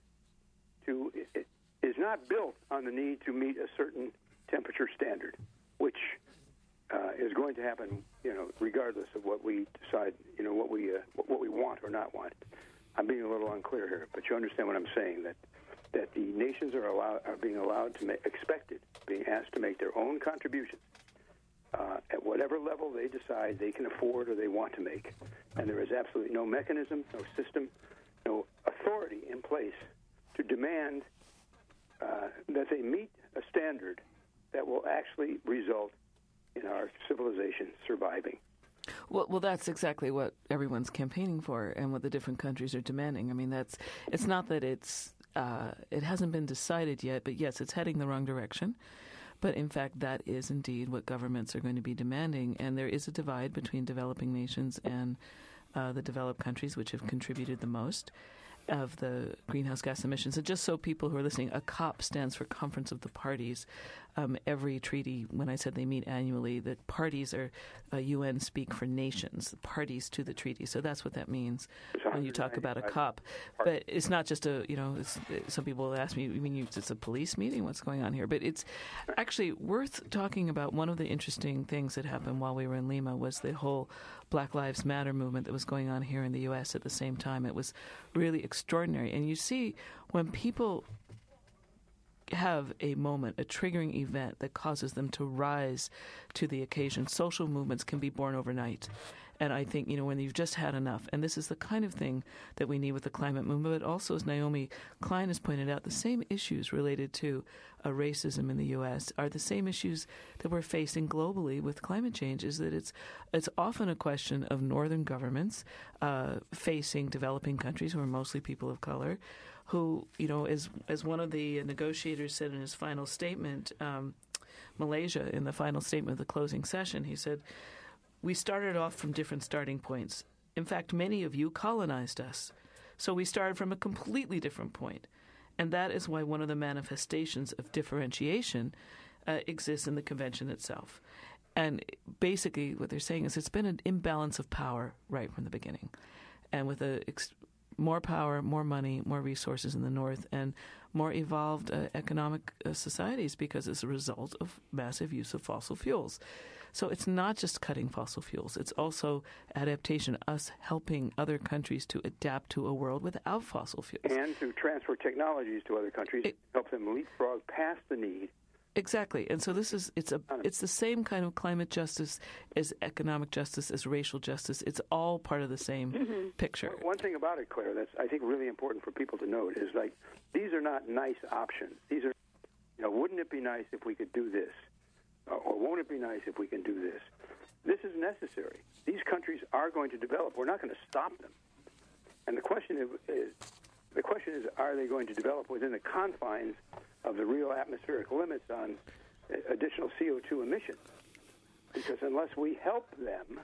is not built on the need to meet a certain temperature standard, which is going to happen, regardless of what we decide, what we want or not want. I'm being a little unclear here, but you understand what I'm saying, that the nations are being allowed to being asked to make their own contributions at whatever level they decide they can afford or they want to make. And there is absolutely no mechanism, no system, no authority in place to demand that they meet a standard that will actually result in our civilization surviving. Well, that's exactly what everyone's campaigning for, and what the different countries are demanding. I mean, it's not that it hasn't been decided yet, but yes, it's heading the wrong direction. But in fact, that is indeed what governments are going to be demanding, and there is a divide between developing nations and the developed countries, which have contributed the most of the greenhouse gas emissions. And just so people who are listening, a COP stands for Conference of the Parties. Every treaty, when I said they meet annually, the parties are UN speak for nations, the parties to the treaty. So that's what that means when you talk about a COP. But it's not just some people will ask me, it's a police meeting? What's going on here? But it's actually worth talking about. One of the interesting things that happened while we were in Lima was the whole Black Lives Matter movement that was going on here in the U.S. at the same time. It was really extraordinary. And you see, when people have a moment, a triggering event that causes them to rise to the occasion, social movements can be born overnight. And I think, when you've just had enough, and this is the kind of thing that we need with the climate movement, but also, as Naomi Klein has pointed out, the same issues related to racism in the U.S. are the same issues that we're facing globally with climate change, is that it's often a question of northern governments facing developing countries who are mostly people of color, who, as one of the negotiators said in his final statement, Malaysia, in the final statement of the closing session, he said, "We started off from different starting points. In fact, many of you colonized us. So we started from a completely different point. And that is why one of the manifestations of differentiation exists in the convention itself." And basically what they're saying is it's been an imbalance of power right from the beginning. And with more power, more money, more resources in the North, and more evolved economic societies, because it's a result of massive use of fossil fuels. So it's not just cutting fossil fuels. It's also adaptation, us helping other countries to adapt to a world without fossil fuels. And to transfer technologies to other countries, help them leapfrog past the need. Exactly. And so it's the same kind of climate justice as economic justice, as racial justice. It's all part of the same picture. One thing about it, Claire, that's I think really important for people to note is, like, these are not nice options. These are, wouldn't it be nice if we could do this? Or won't it be nice if we can do this? This is necessary. These countries are going to develop. We're not going to stop them. And the question is, are they going to develop within the confines of the real atmospheric limits on additional CO2 emissions. Because unless we help them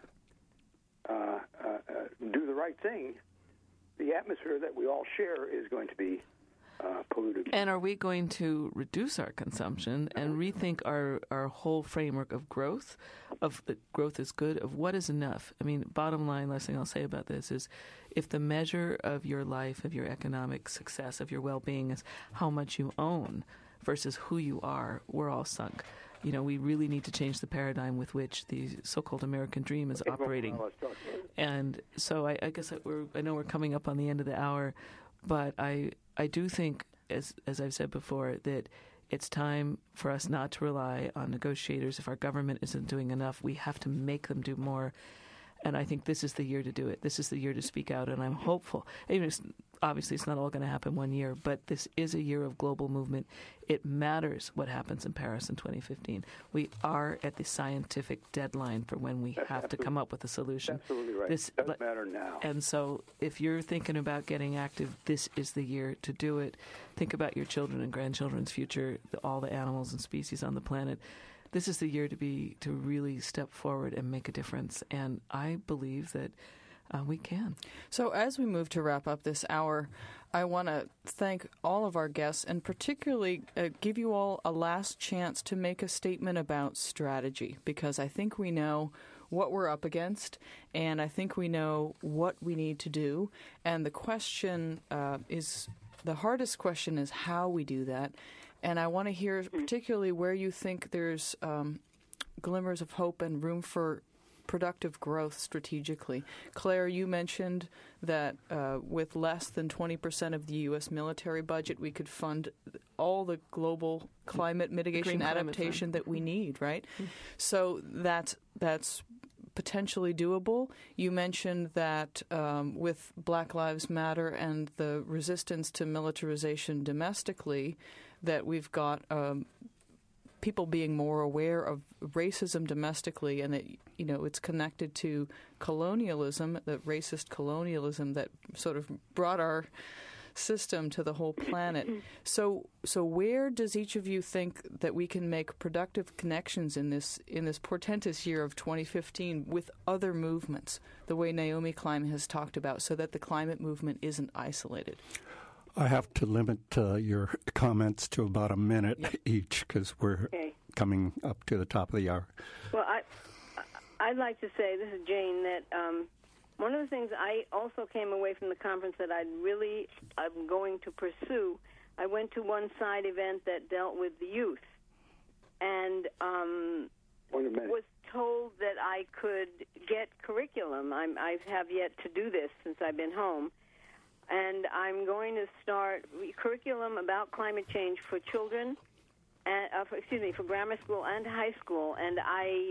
do the right thing, the atmosphere that we all share is going to be polluted. And are we going to reduce our consumption and rethink our whole framework of growth, of that growth is good, of what is enough? I mean, bottom line, last thing I'll say about this is if the measure of your life, of your economic success, of your well-being is how much you own versus who you are, we're all sunk. You know, we really need to change the paradigm with which the so-called American dream is operating. And so I guess I know we're coming up on the end of the hour, but I do think, as I've said before, that it's time for us not to rely on negotiators. If our government isn't doing enough, we have to make them do more. And I think this is the year to do it. This is the year to speak out, and I'm hopeful. Obviously, it's not all going to happen one year, but this is a year of global movement. It matters what happens in Paris in 2015. We are at the scientific deadline for when we have to come up with a solution. Absolutely right. It does matter now. And so if you're thinking about getting active, this is the year to do it. Think about your children and grandchildren's future, all the animals and species on the planet. This is the year to really step forward and make a difference. And I believe that we can. So as we move to wrap up this hour, I want to thank all of our guests and particularly give you all a last chance to make a statement about strategy, because I think we know what we're up against, and I think we know what we need to do. And the question the hardest question is how we do that. And I want to hear particularly where you think there's glimmers of hope and room for productive growth strategically. Claire, you mentioned that with less than 20% of the U.S. military budget, we could fund all the global climate mitigation adaptation that we need, right? Mm-hmm. So that's potentially doable. You mentioned that with Black Lives Matter and the resistance to militarization domestically, that we've got people being more aware of racism domestically, and that it's connected to colonialism, the racist colonialism that sort of brought our system to the whole planet. So where does each of you think that we can make productive connections in this portentous year of 2015 with other movements, the way Naomi Klein has talked about, so that the climate movement isn't isolated? I have to limit your comments to about a minute each, because we're coming up to the top of the hour. Well, I'd like to say, this is Jane, that one of the things I also came away from the conference that I'm going to pursue, I went to one side event that dealt with the youth, and was told that I could get curriculum. I have yet to do this since I've been home. And I'm going to start curriculum about climate change for children, for grammar school and high school. And I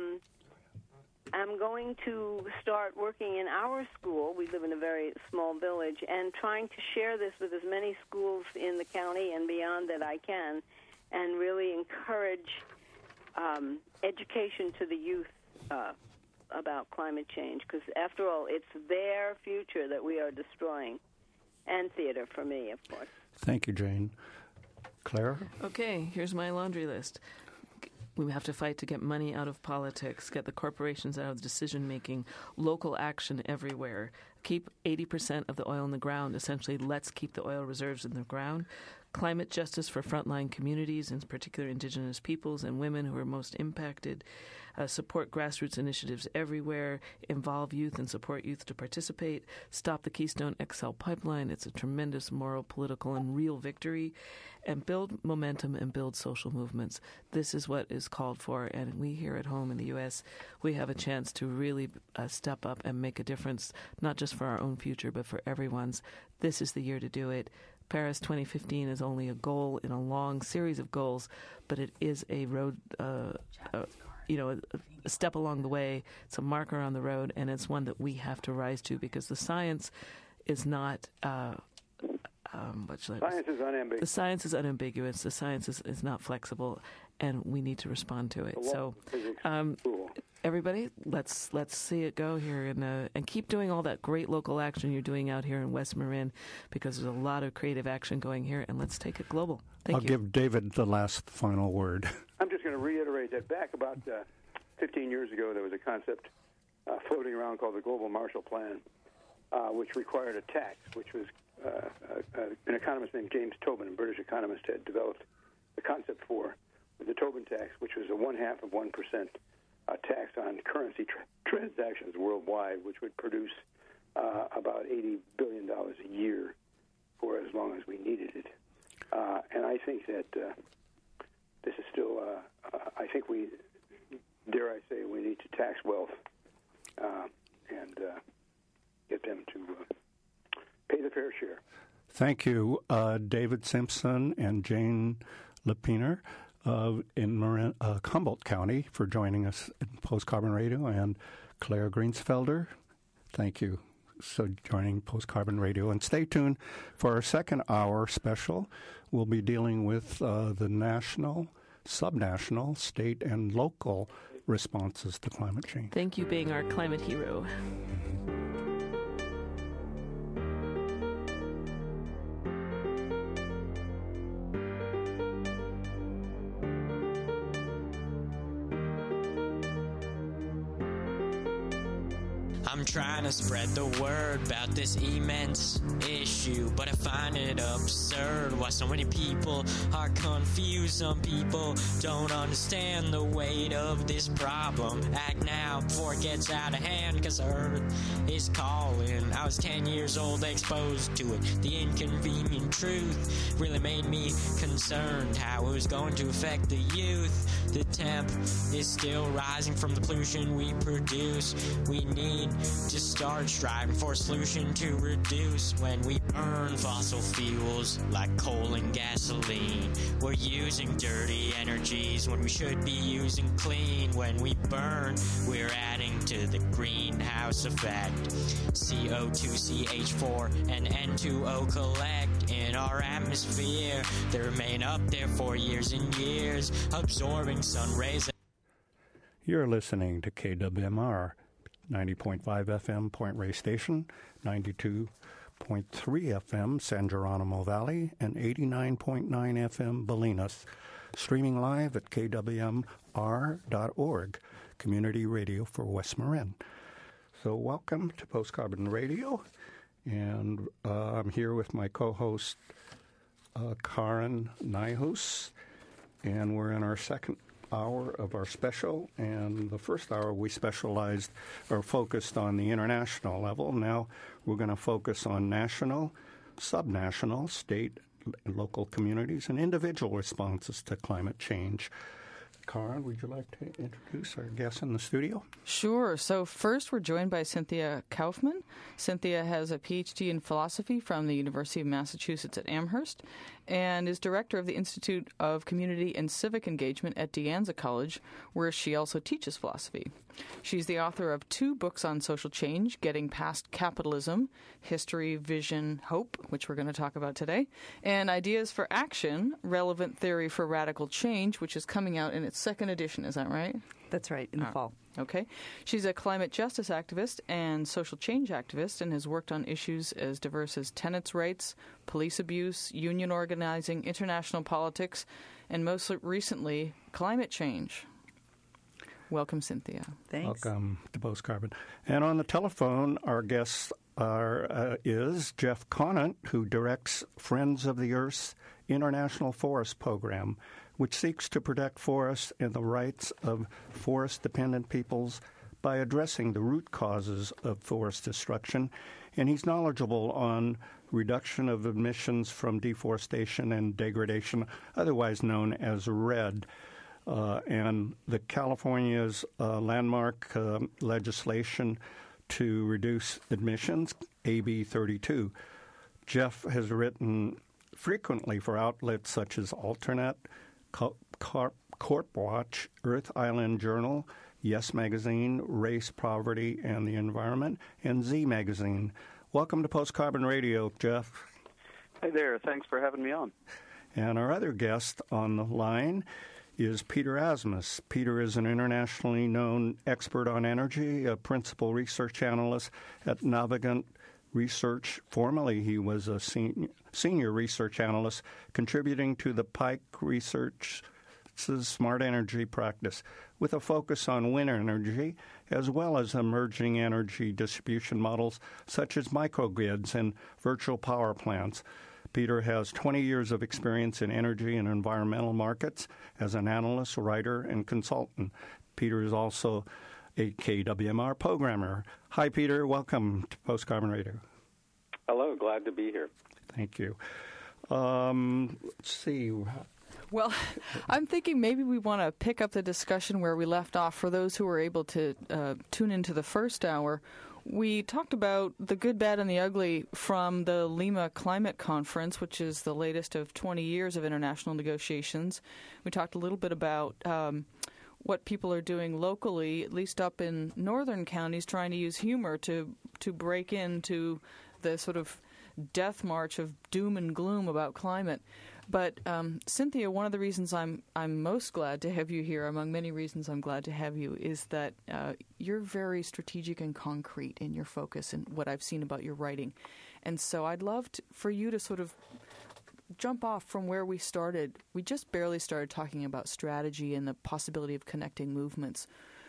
am going to start working in our school. We live in a very small village, and trying to share this with as many schools in the county and beyond that I can, and really encourage education to the youth about climate change, because after all, it's their future that we are destroying, and theater for me, of course. Thank you, Jane. Claire? Okay, here's my laundry list. We have to fight to get money out of politics, get the corporations out of decision-making, local action everywhere, keep 80% of the oil in the ground. Essentially, let's keep the oil reserves in the ground. Climate justice for frontline communities, in particular indigenous peoples and women who are most impacted. Support grassroots initiatives everywhere. Involve youth and support youth to participate. Stop the Keystone XL pipeline. It's a tremendous moral, political, and real victory. And build momentum and build social movements. This is what is called for. And we here at home in the U.S., we have a chance to really step up and make a difference, not just for our own future, but for everyone's. This is the year to do it. Paris 2015 is only a goal in a long series of goals, but it is a road, a step along the way. It's a marker on the road, and it's one that we have to rise to, because the science is not Science is unambiguous. The science is unambiguous. The science is not flexible, and we need to respond to it. So, everybody, let's see it go here, and keep doing all that great local action you're doing out here in West Marin, because there's a lot of creative action going here, and let's take it global. Thank you. I'll give David the last final word. I'm just going to reiterate that back about 15 years ago, there was a concept floating around called the Global Marshall Plan, which required a tax, which was an economist named James Tobin, a British economist, had developed the concept for the Tobin tax, which was a 0.5% tax on currency transactions worldwide, which would produce about $80 billion a year for as long as we needed it. And I think that this is still, I think we, dare I say, we need to tax wealth and get them to pay the fair share. Thank you, David Simpson and Jane Lepiner in Humboldt County for joining us in Post Carbon Radio, and Claire Greensfelder. Thank you for joining Post Carbon Radio. And stay tuned for our second hour special. We'll be dealing with the national, subnational, state, and local responses to climate change. Thank you, being our climate hero. I'm trying to spread the word about this immense issue, but I find it absurd why so many people are confused. Some people don't understand the weight of this problem. Act now before it gets out of hand, cause Earth is calling. I was 10 years old, exposed to it. The inconvenient truth really made me concerned how it was going to affect the youth. The temp is still rising from the pollution we produce. We need to start striving for a solution to reduce when we burn fossil fuels like coal and gasoline. We're using dirty energies when we should be using clean. When we burn, we're adding to the greenhouse effect. CO2, CH4, and N2O collect in our atmosphere. They remain up there for years and years, absorbing sun rays. You're listening to KWMR 90.5 FM Point Reyes Station, 92.3 FM San Geronimo Valley, and 89.9 FM Bolinas. Streaming live at kwmr.org, community radio for West Marin. So welcome to Post Carbon Radio, and I'm here with my co-host Karen Nyhus, and we're in our second hour of our special, and the first hour we specialized or focused on the international level. Now we're going to focus on national, subnational, state, and local communities and individual responses to climate change. Karen, would you like to introduce our guest in the studio? Sure. So first, we're joined by Cynthia Kaufman. Cynthia has a PhD in philosophy from the University of Massachusetts at Amherst and is director of the Institute of Community and Civic Engagement at De Anza College, where she also teaches philosophy. She's the author of 2 books on social change, Getting Past Capitalism, History, Vision, Hope, which we're going to talk about today, and Ideas for Action, Relevant Theory for Radical Change, which is coming out in its second edition. Is that right? That's right, in the fall. Okay. She's a climate justice activist and social change activist and has worked on issues as diverse as tenants' rights, police abuse, union organizing, international politics, and most recently, climate change. Welcome, Cynthia. Thanks. Welcome to Post Carbon. And on the telephone, our guest is Jeff Conant, who directs Friends of the Earth's International Forest Program, which seeks to protect forests and the rights of forest-dependent peoples by addressing the root causes of forest destruction. And he's knowledgeable on reduction of emissions from deforestation and degradation, otherwise known as REDD. And the California's landmark legislation to reduce emissions, AB 32. Jeff has written frequently for outlets such as Alternet, CorpWatch, Earth Island Journal, Yes Magazine, Race, Poverty, and the Environment, and Z Magazine. Welcome to Post Carbon Radio, Jeff. Hi there. Thanks for having me on. And our other guest on the line is Peter Asmus. Peter is an internationally known expert on energy, a principal research analyst at Navigant Research. Formerly, he was a senior research analyst contributing to the Pike Research's smart energy practice, with a focus on wind energy as well as emerging energy distribution models such as microgrids and virtual power plants. Peter has 20 years of experience in energy and environmental markets as an analyst, writer, and consultant. Peter is also a KWMR programmer. Hi, Peter. Welcome to Post Carbon Radio. Hello. Glad to be here. Thank you. Let's see. Well, I'm thinking maybe we want to pick up the discussion where we left off. For those who were able to tune into the first hour, we talked about the good, bad, and the ugly from the Lima Climate Conference, which is the latest of 20 years of international negotiations. We talked a little bit about what people are doing locally, at least up in northern counties, trying to use humor to break into the sort of death march of doom and gloom about climate. But Cynthia, one of the reasons I'm most glad to have you here, among many reasons I'm glad to have you, is that you're very strategic and concrete in your focus and what I've seen about your writing. And so I'd love for you to sort of jump off from where we started. We just barely started talking about strategy and the possibility of connecting movements.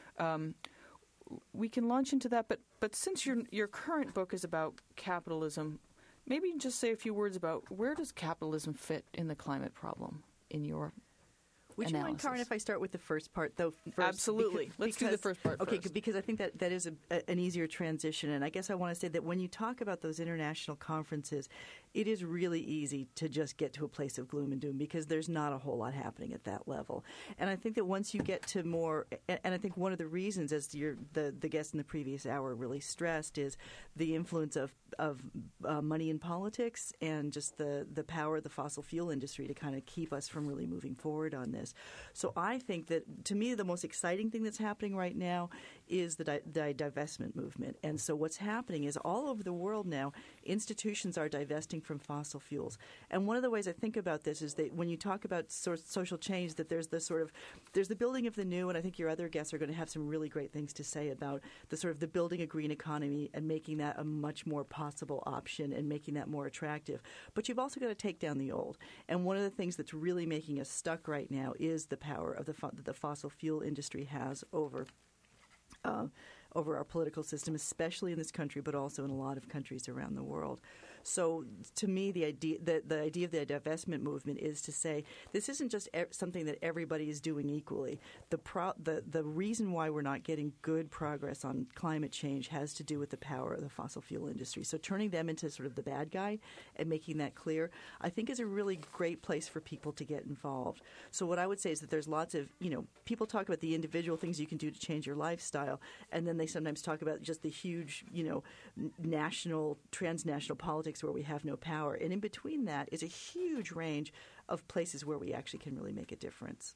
We can launch into that, but since your current book is about capitalism, maybe just say a few words about where does capitalism fit in the climate problem in your Would analysis? you mind, Karen, if I start with the first part, though? First? Absolutely. Let's do the first part okay, first. because I think that is an easier transition. And I guess I want to say that when you talk about those international conferences, it is really easy to just get to a place of gloom and doom because there's not a whole lot happening at that level. And I think that once you get to more – and I think one of the reasons, as the guest in the previous hour really stressed, is the influence of money in politics and just the power of the fossil fuel industry to kind of keep us from really moving forward on this. So I think that, to me, the most exciting thing that's happening right now is the divestment movement. And so what's happening is all over the world now, institutions are divesting from fossil fuels. And one of the ways I think about this is that when you talk about social change, that there's the building of the new, and I think your other guests are going to have some really great things to say about the building a green economy and making that a much more possible option and making that more attractive. But you've also got to take down the old. And one of the things that's really making us stuck right now is the power of that the fossil fuel industry has over our political system, especially in this country, but also in a lot of countries around the world. So, to me, the idea of the divestment movement is to say this isn't just something that everybody is doing equally. The reason why we're not getting good progress on climate change has to do with the power of the fossil fuel industry. So, turning them into sort of the bad guy and making that clear, I think, is a really great place for people to get involved. So, what I would say is that there's lots of people talk about the individual things you can do to change your lifestyle, and then they sometimes talk about just the huge, national, transnational politics where we have no power. And in between that is a huge range of places where we actually can really make a difference.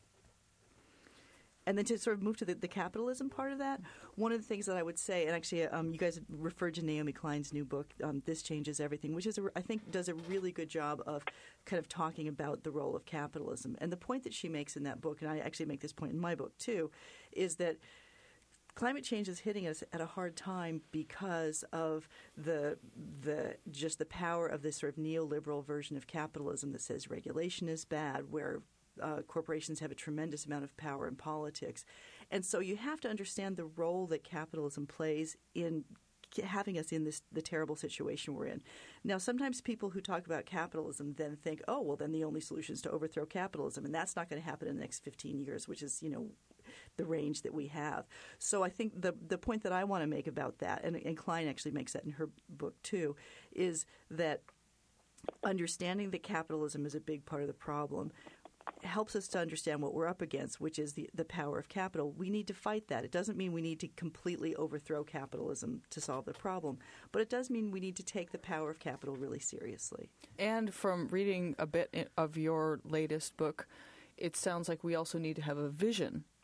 And then to sort of move to the capitalism part of that, one of the things that I would say, and actually you guys referred to Naomi Klein's new book, This Changes Everything, which I think does a really good job of kind of talking about the role of capitalism. And the point that she makes in that book, and I actually make this point in my book too, is that climate change is hitting us at a hard time because of the power of this sort of neoliberal version of capitalism that says regulation is bad, where corporations have a tremendous amount of power in politics. And so you have to understand the role that capitalism plays in having us in the terrible situation we're in. Now, sometimes people who talk about capitalism then think, oh, well, then the only solution is to overthrow capitalism, and that's not going to happen in the next 15 years, which is, the range that we have. So I think the point that I want to make about that, and Klein actually makes that in her book too, is that understanding that capitalism is a big part of the problem helps us to understand what we're up against, which is the power of capital. We need to fight that. It doesn't mean we need to completely overthrow capitalism to solve the problem, but it does mean we need to take the power of capital really seriously. And from reading a bit of your latest book, it sounds like we also need to have a vision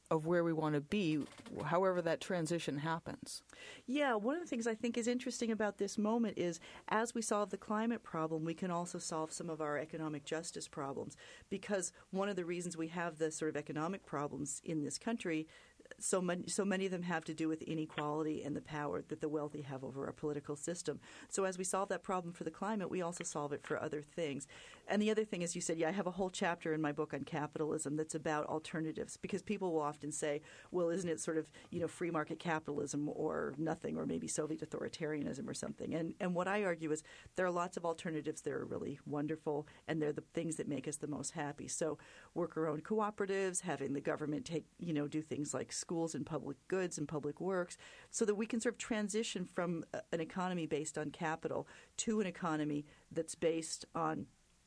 of where we want to be, however that transition happens. Yeah, one of the things I think is interesting about this moment is as we solve the climate problem, we can also solve some of our economic justice problems, because one of the reasons we have the sort of economic problems in this country, so many of them have to do with inequality and the power that the wealthy have over our political system. So as we solve that problem for the climate, we also solve it for other things. And the other thing, as you said, I have a whole chapter in my book on capitalism that's about alternatives, because people will often say, well, isn't it sort of, free market capitalism or nothing, or maybe Soviet authoritarianism or something. And what I argue is there are lots of alternatives that are really wonderful, and they're the things that make us the most happy. So worker-owned cooperatives, having the government do things like schools and public goods and public works, so that we can sort of transition from an economy based on capital to an economy that's based on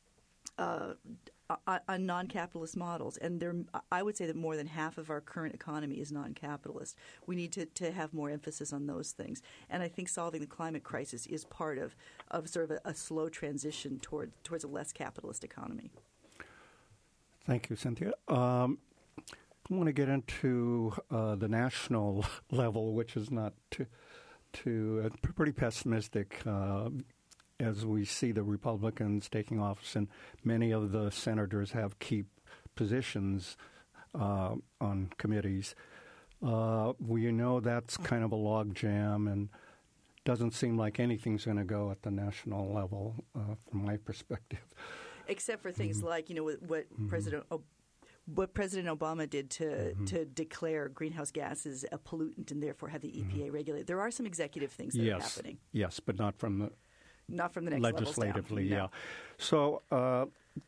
non-capitalist models. And I would say that more than half of our current economy is non-capitalist. We need to have more emphasis on those things. And I think solving the climate crisis is part of sort of a slow transition towards a less capitalist economy. Thank you, Cynthia. I want to get into the national level, which is not too pretty pessimistic as we see the Republicans taking office, and many of the senators have key positions on committees. We know that's kind of a logjam, and doesn't seem like anything's going to go at the national level from my perspective. Except for things like, what President Obama did to declare greenhouse gases a pollutant and therefore have the EPA regulate. There are some executive things that are happening. Yes, but not from the next legislatively, levels down. yeah. So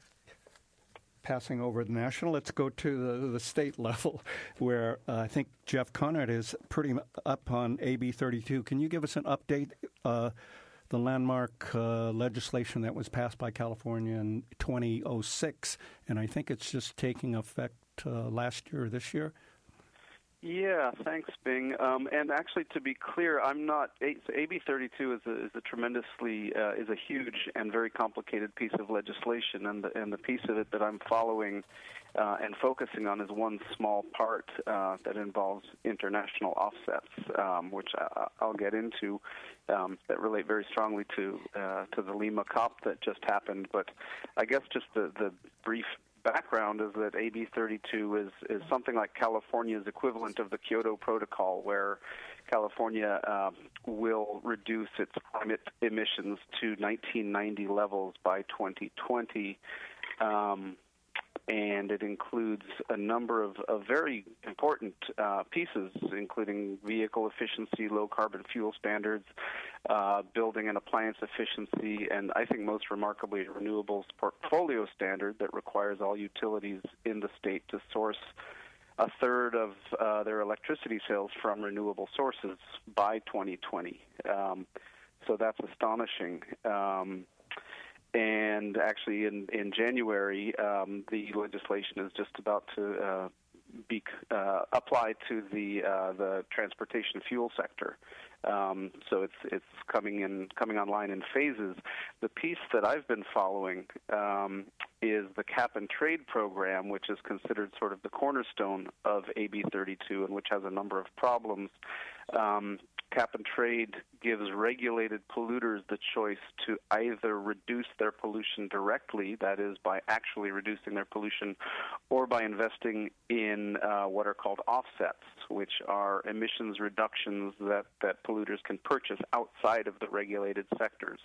passing over the national, let's go to the state level, where I think Jeff Conrad is pretty up on AB 32. Can you give us an update? The landmark legislation that was passed by California in 2006, and I think it's just taking effect last year or this year. Yeah, thanks, Bing. And actually, to be clear, I'm not. AB 32 is a tremendously is a huge and very complicated piece of legislation, and the piece of it that I'm following and focusing on is one small part that involves international offsets, which I'll get into, that relate very strongly to the Lima COP that just happened. But I guess just the brief background is that AB 32 is something like California's equivalent of the Kyoto Protocol, where California will reduce its climate emissions to 1990 levels by 2020. And it includes a number of very important pieces, including vehicle efficiency, low-carbon fuel standards, building and appliance efficiency, and I think most remarkably, a renewables portfolio standard that requires all utilities in the state to source a third of their electricity sales from renewable sources by 2020. So that's astonishing. And actually, in January, the legislation is just about to be applied to the transportation fuel sector. So it's coming online in phases. The piece that I've been following is the cap and trade program, which is considered sort of the cornerstone of AB 32, and which has a number of problems. Cap and trade gives regulated polluters the choice to either reduce their pollution directly, that is, by actually reducing their pollution, or by investing in what are called offsets, which are emissions reductions that polluters can purchase outside of the regulated sectors.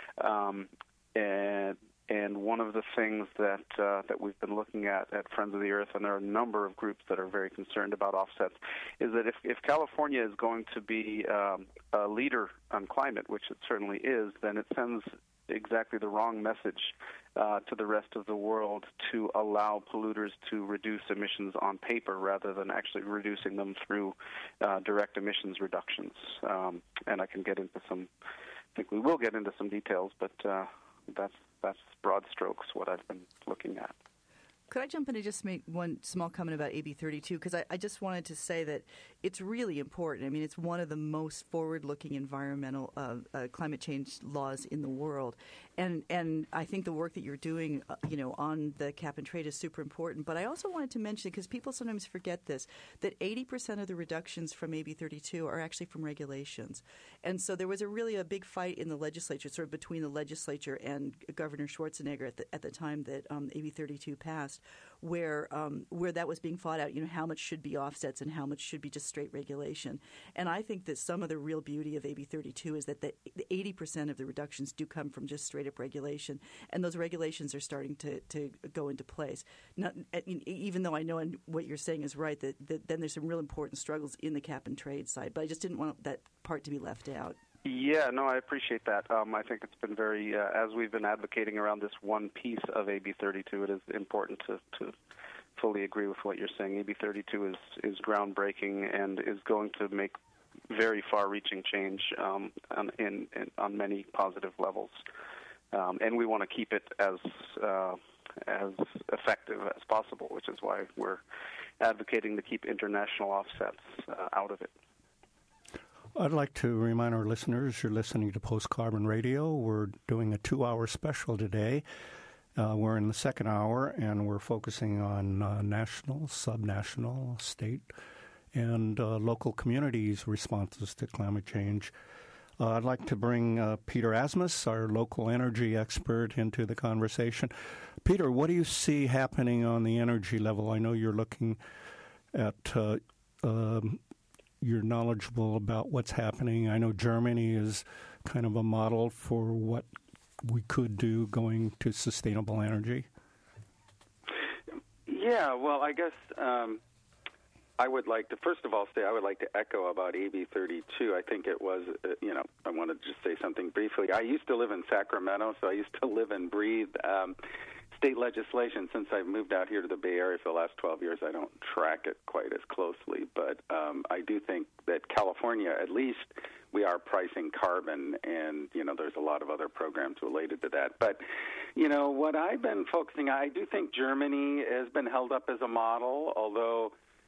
And one of the things that we've been looking at Friends of the Earth, and there are a number of groups that are very concerned about offsets, is that if California is going to be a leader on climate, which it certainly is, then it sends exactly the wrong message to the rest of the world to allow polluters to reduce emissions on paper rather than actually reducing them through direct emissions reductions. And I can get into I think we will get into some details, but that's broad strokes what I've been looking at. Could I jump in and just make one small comment about AB 32? Because I just wanted to say that it's really important. I mean, it's one of the most forward-looking environmental climate change laws in the world. And I think the work that you're doing, on the cap and trade is super important. But I also wanted to mention, because people sometimes forget this, that 80% of the reductions from AB 32 are actually from regulations. And so there was really a big fight in the legislature, sort of between the legislature and Governor Schwarzenegger at the time that AB 32 passed, where that was being fought out, how much should be offsets and how much should be just straight regulation. And I think that some of the real beauty of AB 32 is that the 80% of the reductions do come from just straight-up regulation, and those regulations are starting to go into place. Even though I know what you're saying is right, that then there's some real important struggles in the cap and trade side, but I just didn't want that part to be left out. Yeah, no, I appreciate that. I think it's been very, as we've been advocating around this one piece of AB 32, it is important to fully agree with what you're saying. AB 32 is groundbreaking and is going to make very far-reaching change on many positive levels. And we want to keep it as effective as possible, which is why we're advocating to keep international offsets out of it. I'd like to remind our listeners you're listening to Post Carbon Radio. We're doing a 2-hour special today. We're in the second hour, and we're focusing on national, subnational, state, and local communities' responses to climate change. I'd like to bring Peter Asmus, our local energy expert, into the conversation. Peter, what do you see happening on the energy level? I know you're looking at you're knowledgeable about what's happening. I know Germany is kind of a model for what we could do going to sustainable energy. Yeah, well, I guess I would like to, first of all, I would like to echo about AB 32. I think it was, I want to just say something briefly. I used to live in Sacramento, so I used to live and breathe state legislation. Since I've moved out here to the Bay Area for the last 12 years, I don't track it quite as closely. But I do think that California, at least, we are pricing carbon, and, there's a lot of other programs related to that. But, what I've been focusing on, I do think Germany has been held up as a model, although,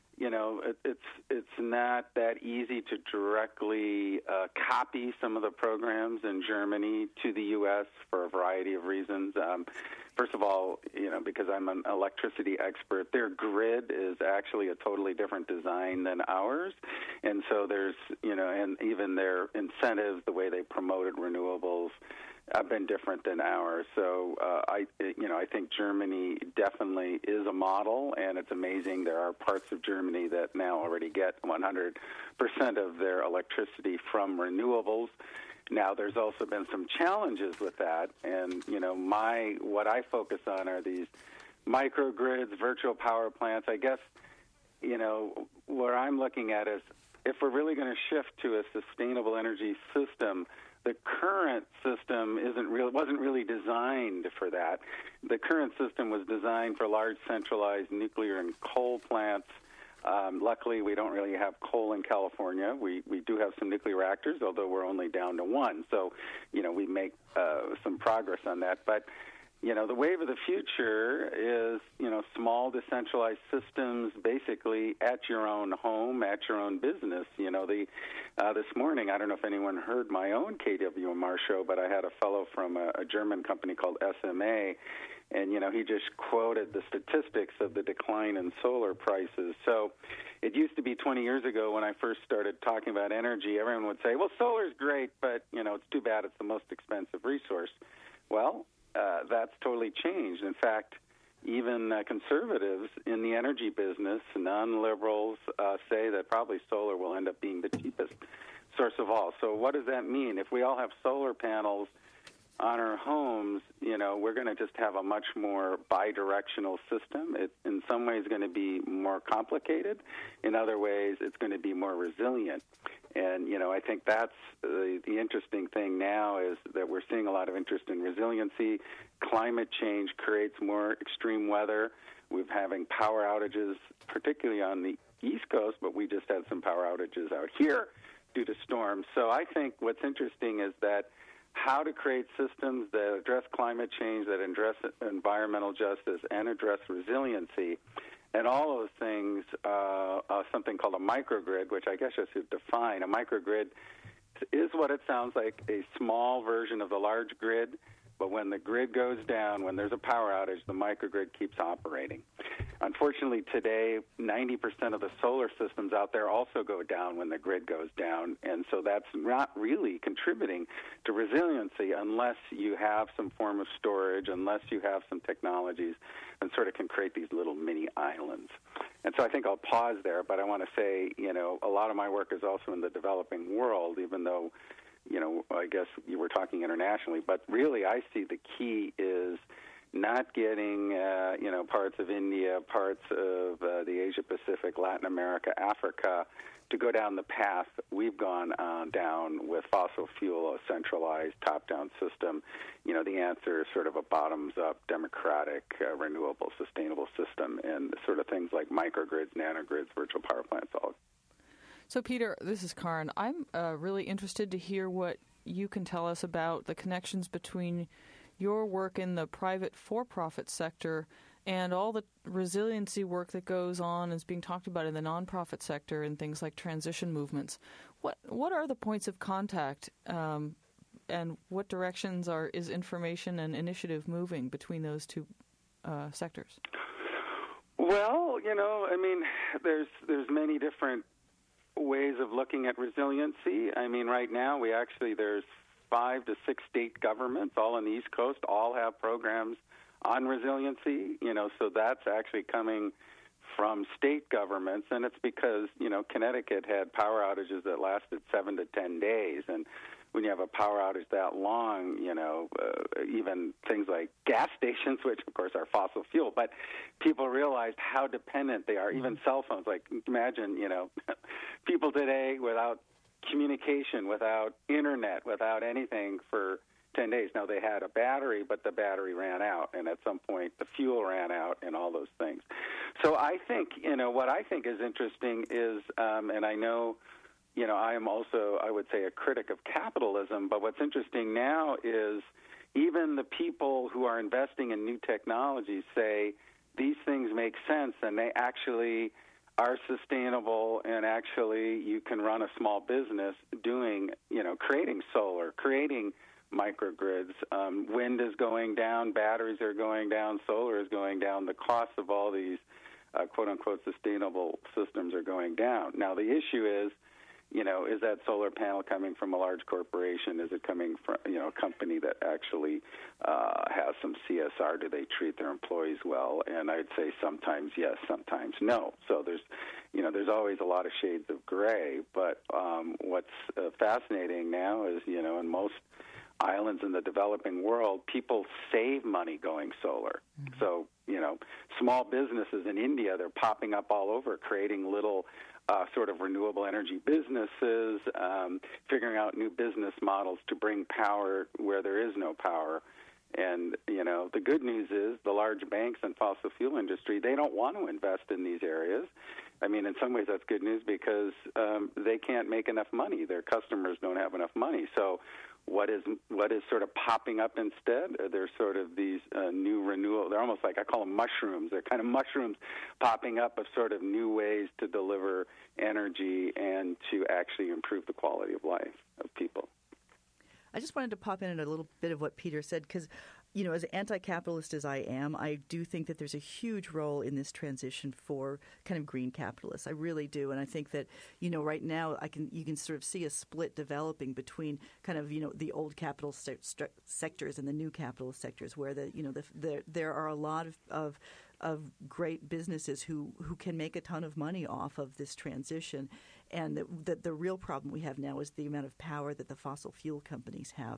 it's not that easy to directly copy some of the programs in Germany to the U.S. for a variety of reasons. First of all, because I'm an electricity expert, their grid is actually a totally different design than ours. And so there's, and even their incentives, the way they promoted renewables, have been different than ours. So I think Germany definitely is a model, and it's amazing. There are parts of Germany that now already get 100% of their electricity from renewables. Now, there's also been some challenges with that, and what I focus on are these microgrids, virtual power plants. I guess where I'm looking at is if we're really going to shift to a sustainable energy system, the current system wasn't really designed for that. The current system was designed for large centralized nuclear and coal plants. Luckily, we don't really have coal in California. We do have some nuclear reactors, although we're only down to one. So, we make some progress on that. But, the wave of the future is, small decentralized systems basically at your own home, at your own business. This morning, I don't know if anyone heard my own KWMR show, but I had a fellow from a German company called SMA, and, he just quoted the statistics of the decline in solar prices. So it used to be 20 years ago when I first started talking about energy, everyone would say, well, solar's great, but, it's too bad it's the most expensive resource. Well, that's totally changed. In fact, even conservatives in the energy business, non-liberals, say that probably solar will end up being the cheapest source of all. So what does that mean? If we all have solar panels on our homes, we're going to just have a much more bidirectional system. It's in some ways going to be more complicated. In other ways, it's going to be more resilient. And, I think that's the interesting thing now is that we're seeing a lot of interest in resiliency. Climate change creates more extreme weather. We're having power outages, particularly on the East Coast, but we just had some power outages out here due to storms. So I think what's interesting is that how to create systems that address climate change, that address environmental justice, and address resiliency. And all those things, something called a microgrid, which I guess I should define. A microgrid is what it sounds like, a small version of the large grid But when the grid goes down, when there's a power outage, the microgrid keeps operating. Unfortunately, today, 90% of the solar systems out there also go down when the grid goes down, and so that's not really contributing to resiliency unless you have some form of storage, unless you have some technologies and sort of can create these little mini islands. And so I think I'll pause there, but I want to say, a lot of my work is also in the developing world, even though, I guess you were talking internationally. But really, I see the key is not getting, parts of India, parts of the Asia-Pacific, Latin America, Africa, to go down the path we've gone down with fossil fuel, a centralized top-down system. The answer is sort of a bottoms-up, democratic, renewable, sustainable system, and sort of things like microgrids, nanogrids, virtual power plants. So, Peter, this is Karen. I'm really interested to hear what you can tell us about the connections between your work in the private for-profit sector and all the resiliency work that goes on is being talked about in the nonprofit sector and things like transition movements. What are the points of contact, and what directions is information and initiative moving between those two sectors? Well, there's many different ways of looking at resiliency. Right now there's 5 to 6 state governments, all on the East Coast, all have programs on resiliency, so that's actually coming from state governments, and it's because, Connecticut had power outages that lasted 7 to 10 days, and when you have a power outage that long, even things like gas stations, which of course are fossil fuel, but people realized how dependent they are, even cell phones. Like, imagine, people today without communication, without internet, without anything for 10 days. Now, they had a battery, but the battery ran out, and at some point the fuel ran out and all those things. So I think, what I think is interesting is, and I know, I am also, I would say, a critic of capitalism, but what's interesting now is even the people who are investing in new technologies say these things make sense and they actually are sustainable, and actually you can run a small business doing, creating solar, creating microgrids. Wind is going down, batteries are going down, solar is going down. The cost of all these quote-unquote sustainable systems are going down. Now, the issue is, is that solar panel coming from a large corporation? Is it coming from, a company that actually has some CSR? Do they treat their employees well? And I'd say sometimes yes, sometimes no. So there's always a lot of shades of gray. But what's fascinating now is, in most islands in the developing world, people save money going solar. Mm-hmm. So, small businesses in India, they're popping up all over, creating little sort of renewable energy businesses, figuring out new business models to bring power where there is no power. And, the good news is the large banks and fossil fuel industry, they don't want to invest in these areas. In some ways that's good news because they can't make enough money. Their customers don't have enough money. So what is sort of popping up instead? There's sort of these new renewal. They're almost like, I call them mushrooms. They're kind of mushrooms popping up of sort of new ways to deliver energy and to actually improve the quality of life of people. I just wanted to pop in a little bit of what Peter said because, as anti-capitalist as I am, I do think that there's a huge role in this transition for kind of green capitalists. I really do, and I think that right now you can sort of see a split developing between kind of the old capital sectors and the new capitalist sectors, where there are a lot of great businesses who can make a ton of money off of this transition. And the real problem we have now is the amount of power that the fossil fuel companies have,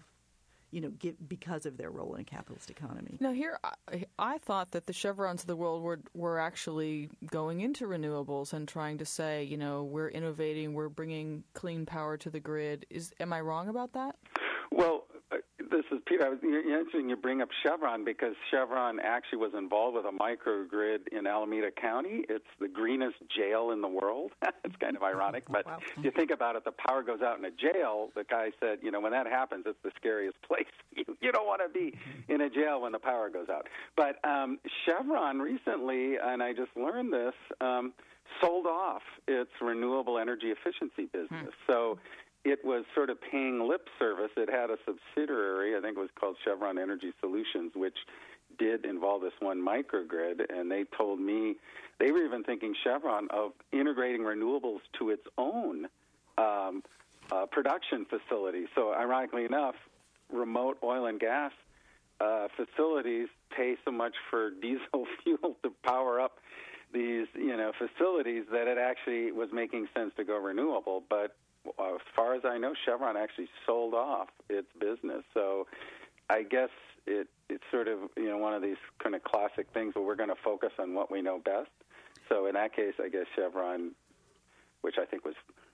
because of their role in a capitalist economy. Now, here, I thought that the Chevrons of the world were actually going into renewables and trying to say, we're innovating, we're bringing clean power to the grid. Am I wrong about that? Well, this is Peter. Interesting you bring up Chevron because Chevron actually was involved with a microgrid in Alameda County. It's the greenest jail in the world. It's kind of ironic, but wow. If you think about it, the power goes out in a jail. The guy said, when that happens, it's the scariest place. You don't want to be in a jail when the power goes out. But Chevron recently, and I just learned this, sold off its renewable energy efficiency business. So it was sort of paying lip service. It had a subsidiary, I think it was called Chevron Energy Solutions, which did involve this one microgrid, and they told me they were even thinking, Chevron, of integrating renewables to its own production facilities. So ironically enough, remote oil and gas facilities pay so much for diesel fuel to power up these, facilities that it actually was making sense to go renewable. But as far as I know, Chevron actually sold off its business. So I guess it's sort of, one of these kind of classic things where we're going to focus on what we know best. So in that case, I guess Chevron, which I think was,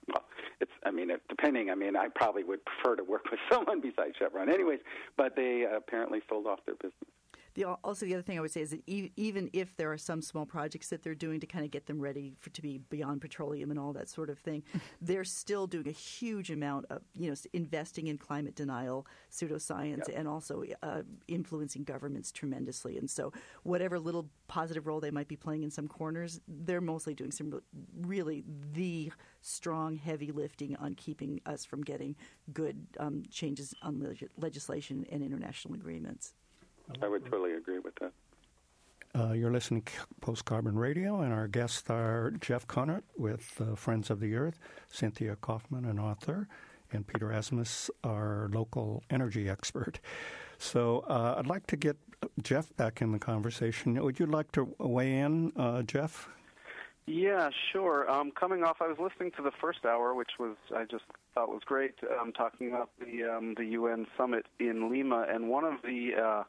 I probably would prefer to work with someone besides Chevron anyways, but they apparently sold off their business. Also, the other thing I would say is that even if there are some small projects that they're doing to kind of get them ready to be beyond petroleum and all that sort of thing, they're still doing a huge amount of, investing in climate denial, pseudoscience, and also influencing governments tremendously. And so whatever little positive role they might be playing in some corners, they're mostly doing some really the strong, heavy lifting on keeping us from getting good changes on legislation and international agreements. I would totally agree with that. You're listening to Post Carbon Radio, and our guests are Jeff Conant with Friends of the Earth, Cynthia Kaufman, an author, and Peter Asmus, our local energy expert. So I'd like to get Jeff back in the conversation. Would you like to weigh in, Jeff? Yeah, sure. Coming off, I was listening to the first hour, which I just thought was great, talking about the UN summit in Lima, and one of the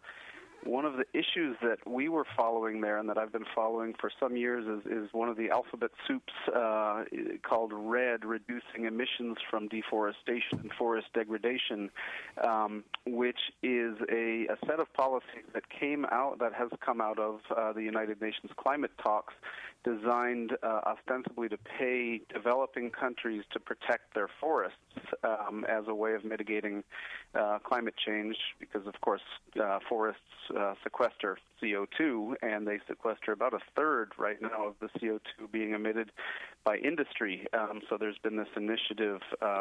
issues that we were following there and that I've been following for some years is one of the alphabet soups called REDD, Reducing Emissions from Deforestation and Forest Degradation, which is a set of policies that has come out of the United Nations climate talks, designed ostensibly to pay developing countries to protect their forests as a way of mitigating climate change, because, of course, forests sequester CO2, and they sequester about a third right now of the CO2 being emitted by industry. So there's been this initiative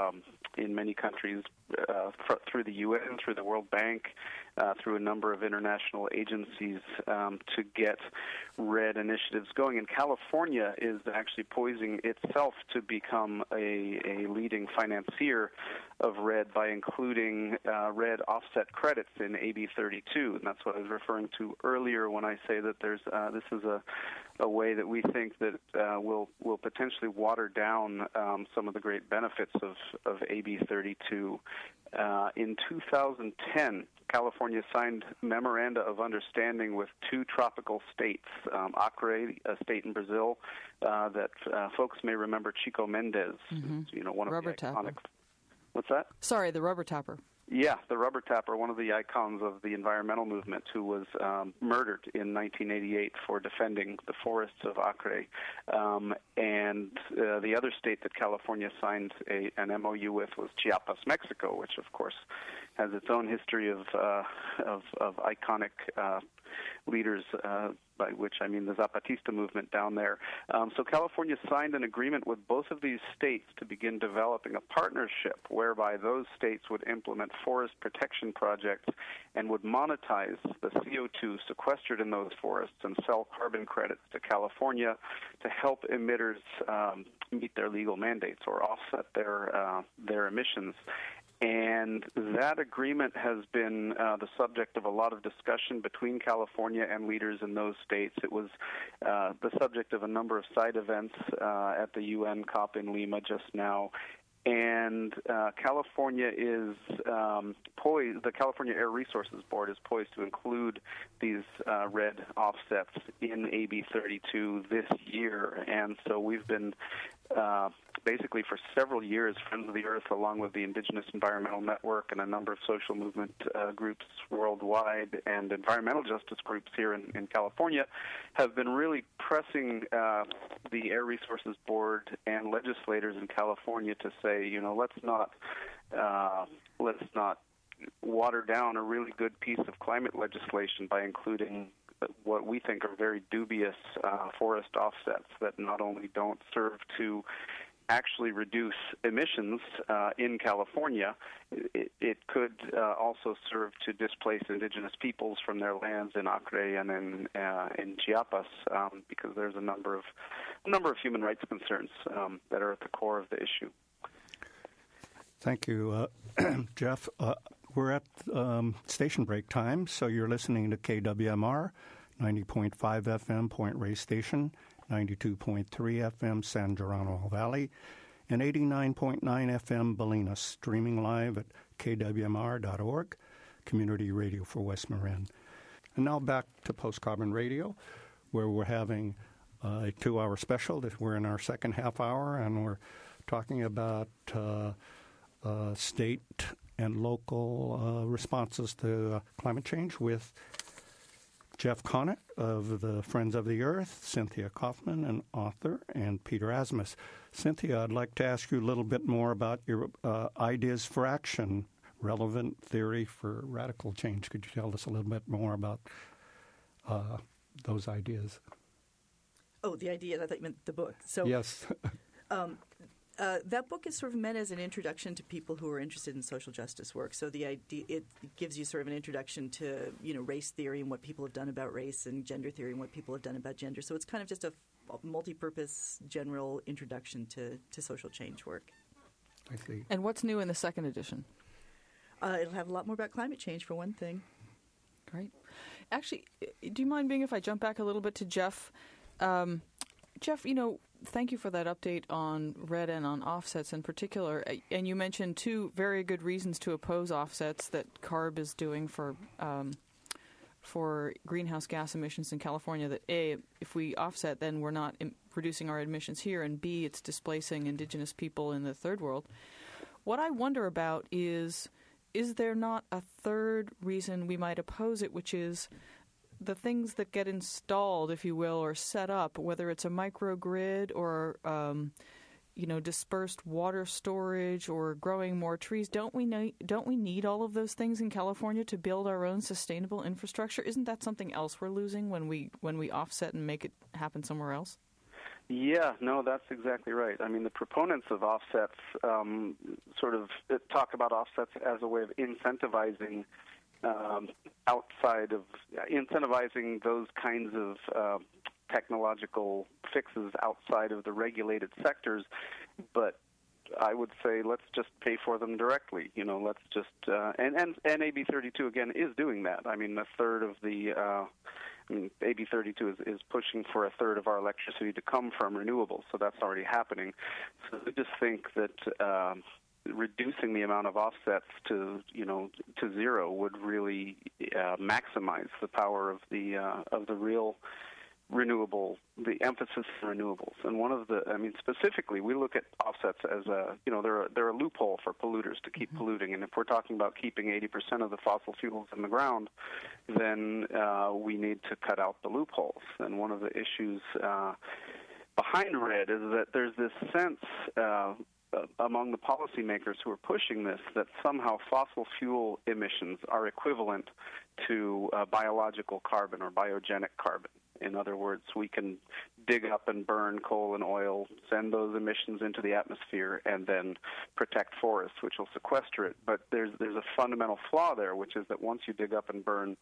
in many countries through the UN, through the World Bank, through a number of international agencies to get REDD initiatives going. And California is actually poising itself to become a leading financier of REDD by including REDD offset credits in AB 32. And that's what I was referring to earlier when I say that this is a way that we think that will potentially water down some of the great benefits of AB 32. In 2010, California signed memoranda of understanding with two tropical states, Acre, a state in Brazil that folks may remember Chico Mendes, one of rubber the iconic. tapper. What's that? Sorry, the rubber tapper. Yeah, the rubber tapper, one of the icons of the environmental movement, who was murdered in 1988 for defending the forests of Acre. And the other state that California signed an MOU with was Chiapas, Mexico, which, of course, has its own history of iconic leaders, by which I mean the Zapatista movement down there. So California signed an agreement with both of these states to begin developing a partnership whereby those states would implement forest protection projects and would monetize the CO2 sequestered in those forests and sell carbon credits to California to help emitters meet their legal mandates or offset their emissions. And that agreement has been the subject of a lot of discussion between California and leaders in those states. It was the subject of a number of side events at the UN COP in Lima just now. And California is poised, the California Air Resources Board is poised to include these REDD offsets in AB 32 this year. And so we've been basically for several years, Friends of the Earth, along with the Indigenous Environmental Network and a number of social movement groups worldwide and environmental justice groups here in California, have been really pressing the Air Resources Board and legislators in California to say, let's not water down a really good piece of climate legislation by including what we think are very dubious forest offsets that not only don't serve to actually reduce emissions in California, it could also serve to displace indigenous peoples from their lands in Acre and in Chiapas, because there's a number of human rights concerns that are at the core of the issue. Thank you, Jeff. We're at station break time, so you're listening to KWMR, 90.5 FM Point Reyes Station, 92.3 FM San Geronimo Valley, and 89.9 FM Bolinas, streaming live at kwmr.org, community radio for West Marin. And now back to Post Carbon Radio, where we're having a 2-hour special. We're in our second half hour, and we're talking about state and local responses to climate change with Jeff Conant of the Friends of the Earth, Cynthia Kaufman, an author, and Peter Asmus. Cynthia, I'd like to ask you a little bit more about your Ideas for Action, relevant theory for radical change. Could you tell us a little bit more about those ideas? Oh, the ideas. I thought you meant the book. So yes. That book is sort of meant as an introduction to people who are interested in social justice work. So the idea, it gives you sort of an introduction to, race theory and what people have done about race, and gender theory and what people have done about gender. So it's kind of just a multi-purpose general introduction to social change work. I see. And what's new in the second edition? It'll have a lot more about climate change, for one thing. Great. Actually, do you mind if I jump back a little bit to Jeff? Jeff, thank you for that update on REDD and on offsets in particular. And you mentioned two very good reasons to oppose offsets that CARB is doing for greenhouse gas emissions in California. That A, if we offset, then we're not reducing our emissions here, and B, it's displacing indigenous people in the third world. What I wonder about is there not a third reason we might oppose it, which is the things that get installed, if you will, or set up, whether it's a microgrid or, dispersed water storage or growing more trees, don't we need all of those things in California to build our own sustainable infrastructure? Isn't that something else we're losing when we offset and make it happen somewhere else? Yeah, no, that's exactly right. I mean, the proponents of offsets sort of talk about offsets as a way of incentivizing incentivizing those kinds of technological fixes outside of the regulated sectors, but I would say let's just pay for them directly. Let's just and AB 32 again is doing that. I mean, a third of the AB 32 is pushing for a third of our electricity to come from renewables, so that's already happening. So I just think that reducing the amount of offsets to zero would really maximize the power of the real renewable, the emphasis on renewables. And specifically, we look at offsets as they're a loophole for polluters to keep polluting. And if we're talking about keeping 80% of the fossil fuels in the ground, then we need to cut out the loopholes. And one of the issues behind REDD is that there's this sense among the policymakers who are pushing this that somehow fossil fuel emissions are equivalent to biological carbon or biogenic carbon. In other words, we can dig up and burn coal and oil, send those emissions into the atmosphere, and then protect forests, which will sequester it. But there's a fundamental flaw there, which is that once you dig up and burn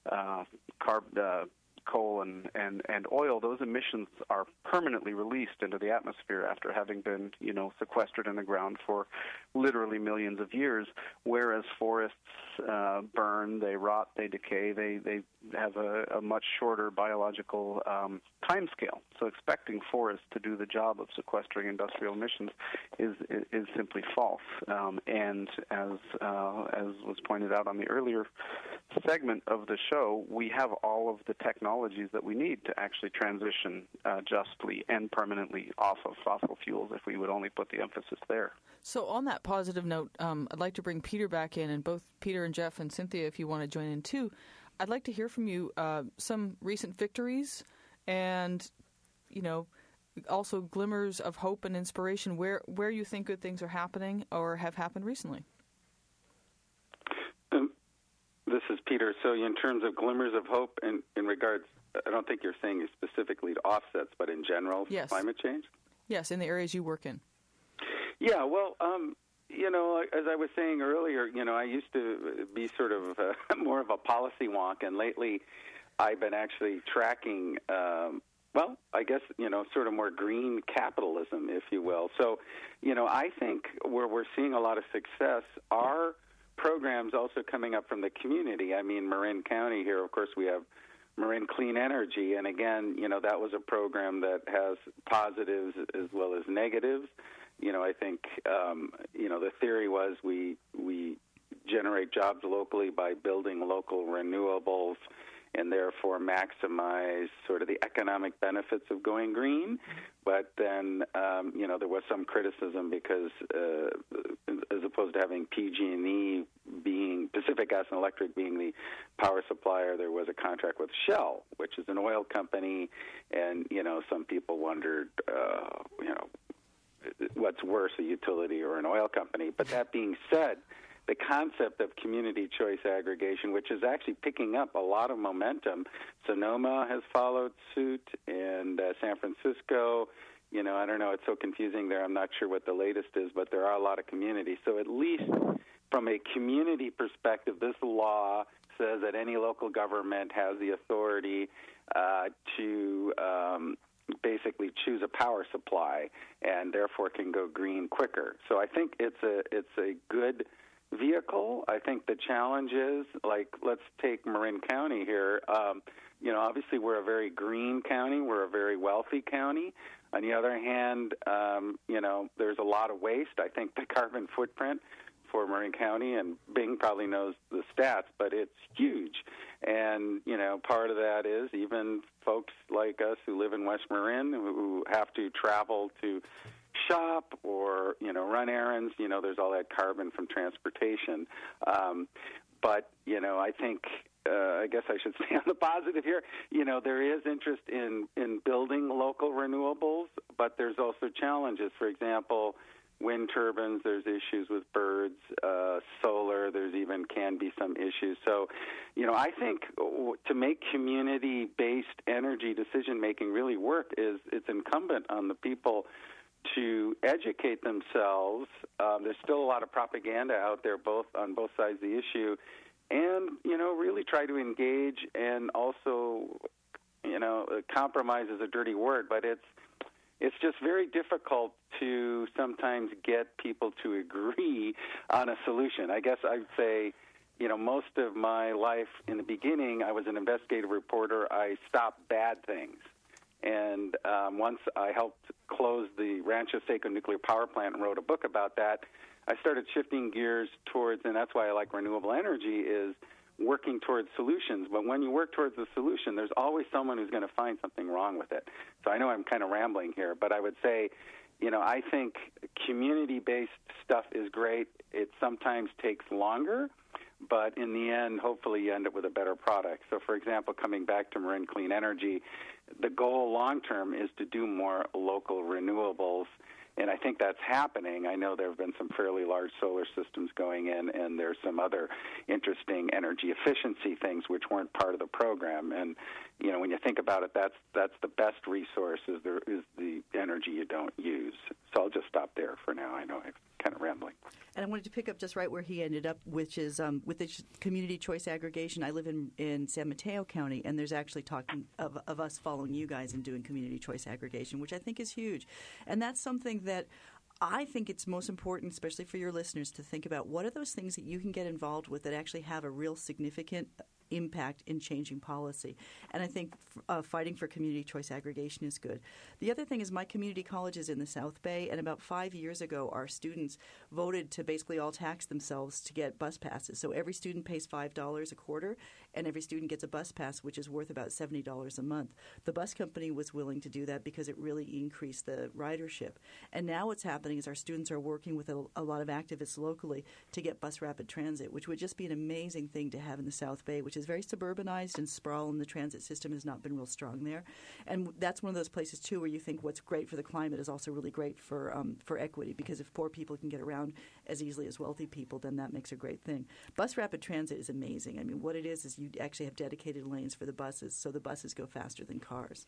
coal and oil, those emissions are permanently released into the atmosphere after having been, sequestered in the ground for literally millions of years, whereas forests burn, they rot, they decay, they have a much shorter biological time scale. So expecting forests to do the job of sequestering industrial emissions is simply false. And as was pointed out on the earlier segment of the show, we have all of the technologies that we need to actually transition justly and permanently off of fossil fuels if we would only put the emphasis there. So on that positive note, I'd like to bring Peter back in, and both Peter and Jeff and Cynthia, if you want to join in too, I'd like to hear from you some recent victories and, also glimmers of hope and inspiration where you think good things are happening or have happened recently. This is Peter. So in terms of glimmers of hope in regards, I don't think you're saying specifically to offsets, but in general, yes. Climate change? Yes, in the areas you work in. Yeah, well, as I was saying earlier, I used to be sort of more of a policy wonk, and lately I've been actually tracking, I guess, sort of more green capitalism, if you will. So, I think where we're seeing a lot of success are programs also coming up from the community. I mean, Marin County here, of course, we have Marin Clean Energy, and again, that was a program that has positives as well as negatives. I think, the theory was we generate jobs locally by building local renewables and therefore maximize sort of the economic benefits of going green. But then, there was some criticism because as opposed to having PG&E being, Pacific Gas and Electric being the power supplier, there was a contract with Shell, which is an oil company, and, some people wondered, what's worse, a utility or an oil company. But that being said, the concept of community choice aggregation, which is actually picking up a lot of momentum. Sonoma has followed suit, and San Francisco, I don't know, it's so confusing there. I'm not sure what the latest is, but there are a lot of communities. So at least from a community perspective, this law says that any local government has the authority to basically choose a power supply and therefore can go green quicker. So I think it's a good vehicle. I think the challenge is, like, let's take Marin County here. Obviously we're a very green county. We're a very wealthy county. On the other hand, there's a lot of waste. I think the carbon footprint for Marin County, and Bing probably knows the stats, but it's huge. And, part of that is even folks like us who live in West Marin who have to travel to shop or, run errands, there's all that carbon from transportation. But, I think, I guess I should stay on the positive here. There is interest in building local renewables, but there's also challenges. For example, wind turbines, there's issues with birds, solar, there's even can be some issues. So, I think to make community-based energy decision-making really work it's incumbent on the people to educate themselves. There's still a lot of propaganda out there on both sides of the issue, and, really try to engage, and also, compromise is a dirty word, but it's just very difficult to sometimes get people to agree on a solution. I guess I'd say, most of my life in the beginning, I was an investigative reporter. I stopped bad things. And once I helped close the Rancho Seco nuclear power plant and wrote a book about that, I started shifting gears towards, and that's why I like renewable energy, is working towards solutions. But when you work towards a solution, there's always someone who's going to find something wrong with it. So I know I'm kind of rambling here, but I would say, I think community-based stuff is great. It sometimes takes longer, but in the end, hopefully you end up with a better product. So, for example, coming back to Marin Clean Energy, the goal long-term is to do more local renewables, and I think that's happening. I know there have been some fairly large solar systems going in, and there's some other interesting energy efficiency things which weren't part of the program. And, when you think about it, that's the best resource is the energy you don't use. So I'll just stop there for now. I know I'm kind of rambling. And I wanted to pick up just right where he ended up, which is with the community choice aggregation. I live in San Mateo County, and there's actually talking of us following you guys and doing community choice aggregation, which I think is huge. And that's something that I think it's most important, especially for your listeners, to think about what are those things that you can get involved with that actually have a real significant impact in changing policy. And I think fighting for community choice aggregation is good. The other thing is my community college is in the South Bay, and about 5 years ago our students voted to basically all tax themselves to get bus passes. So every student pays $5 a quarter, and every student gets a bus pass, which is worth about $70 a month. The bus company was willing to do that because it really increased the ridership. And now what's happening is our students are working with a lot of activists locally to get bus rapid transit, which would just be an amazing thing to have in the South Bay, which is very suburbanized and sprawl, and the transit system has not been real strong there. And that's one of those places, too, where you think what's great for the climate is also really great for equity, because if poor people can get around as easily as wealthy people, then that makes a great thing. Bus rapid transit is amazing. I mean, what it is you actually have dedicated lanes for the buses, so the buses go faster than cars.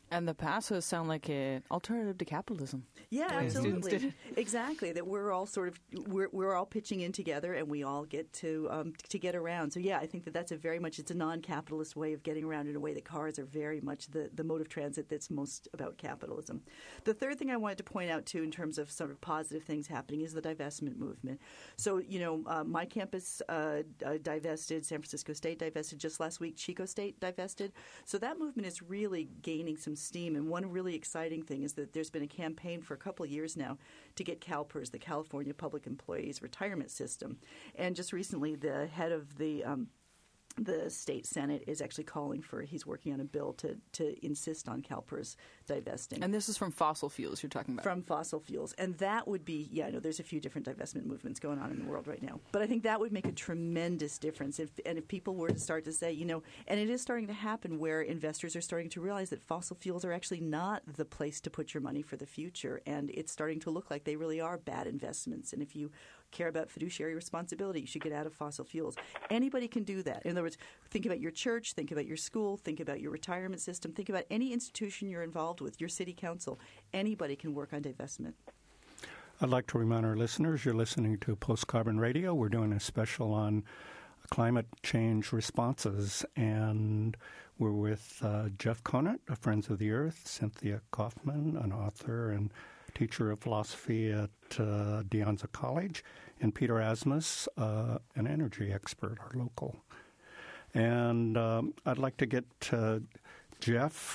And the PASAs sound like an alternative to capitalism. Yeah, absolutely. Students Exactly. That we're all we're all pitching in together, and we all get to get around. So yeah, I think that's it's a non-capitalist way of getting around in a way that cars are very much the mode of transit that's most about capitalism. The third thing I wanted to point out too, in terms of sort of positive things happening, is the divestment movement. So my campus divested, San Francisco State divested just last week. Chico State divested. So that movement is really gaining some steam. And one really exciting thing is that there's been a campaign for a couple of years now to get CalPERS, the California Public Employees Retirement System. And just recently, the head of the state Senate is actually he's working on a bill to insist on CalPERS divesting. And this is from fossil fuels you're talking about? From fossil fuels. And that would be, there's a few different divestment movements going on in the world right now. But I think that would make a tremendous difference if people were to start to say, and it is starting to happen where investors are starting to realize that fossil fuels are actually not the place to put your money for the future. And it's starting to look like they really are bad investments. And if you care about fiduciary responsibility, you should get out of fossil fuels. Anybody can do that. In other words, think about your church, think about your school, think about your retirement system, think about any institution you're involved with, your city council. Anybody can work on divestment. I'd like to remind our listeners you're listening to Post Carbon Radio. We're doing a special on climate change responses, and we're with Jeff Conant of Friends of the Earth, Cynthia Kaufman, an author and teacher of philosophy at De Anza College, and Peter Asmus, an energy expert, our local. And I'd like to get Jeff.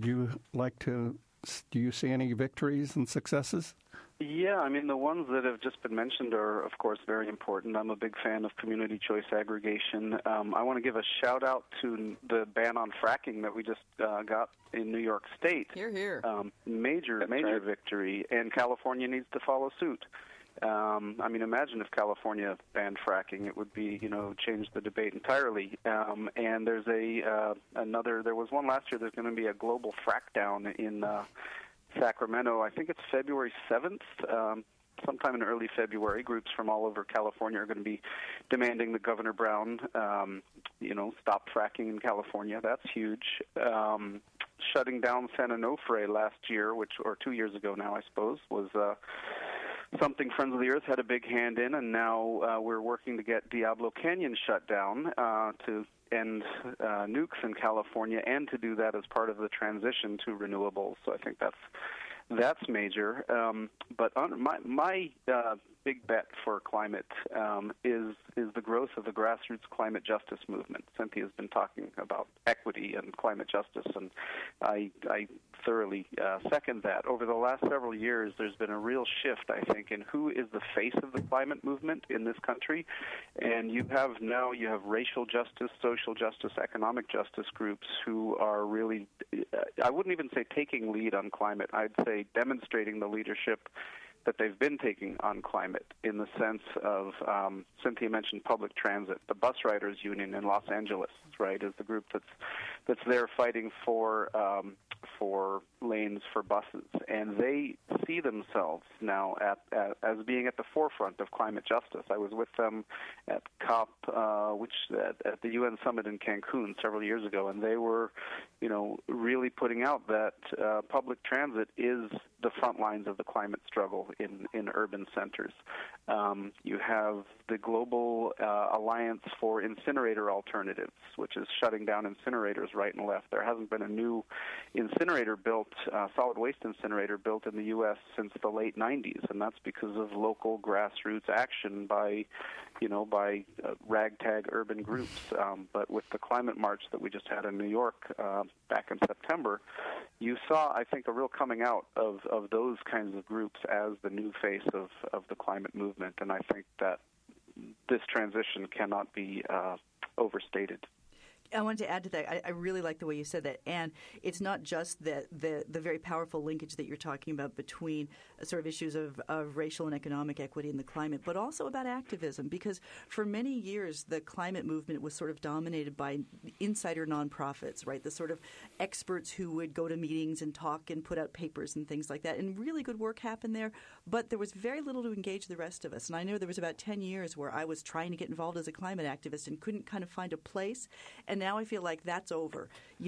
Do you see any victories and successes? Yeah, I mean, the ones that have just been mentioned are, of course, very important. I'm a big fan of community choice aggregation. I want to give a shout-out to the ban on fracking that we just got in New York State. Hear, hear. Major victory, and California needs to follow suit. I mean, imagine if California banned fracking. It would be, change the debate entirely. And there's there was one last year. There's going to be a global frackdown in Sacramento. I think it's February 7th. Sometime in early February, groups from all over California are going to be demanding that Governor Brown, stop fracking in California. That's huge. Shutting down San Onofre last year, or 2 years ago now, I suppose, was something Friends of the Earth had a big hand in, and now we're working to get Diablo Canyon shut down to end nukes in California, and to do that as part of the transition to renewables. So I think that's major. But my big bet for climate is the growth of the grassroots climate justice movement. Cynthia's been talking about equity and climate justice, and I thoroughly second that. Over the last several years, there's been a real shift, I think, in who is the face of the climate movement in this country. And you have racial justice, social justice, economic justice groups who are really, I wouldn't even say taking lead on climate, I'd say demonstrating the leadership that they've been taking on climate, in the sense of, Cynthia mentioned public transit. The Bus Riders Union in Los Angeles, right, is the group that's there fighting for lanes for buses, and they see themselves now as being at the forefront of climate justice. I was with them at COP, at the UN summit in Cancun several years ago, and they were, really putting out that public transit is the front lines of the climate struggle in urban centers. You have the Global Alliance for Incinerator Alternatives, which is shutting down incinerators right and left. There hasn't been a new incinerator built, solid waste incinerator built in the U.S. since the late 90s, and that's because of local grassroots action by ragtag urban groups. But with the climate march that we just had in New York back in September, you saw, I think, a real coming out of those kinds of groups as the new face of the climate movement, and I think that this transition cannot be overstated. I wanted to add to that. I really like the way you said that, and it's not just the very powerful linkage that you're talking about between sort of issues of racial and economic equity in the climate, but also about activism, because for many years the climate movement was sort of dominated by insider nonprofits, right? The sort of experts who would go to meetings and talk and put out papers and things like that, and really good work happened there, but there was very little to engage the rest of us. And I know there was about 10 years where I was trying to get involved as a climate activist and couldn't kind of find a place. And now I feel like that's over.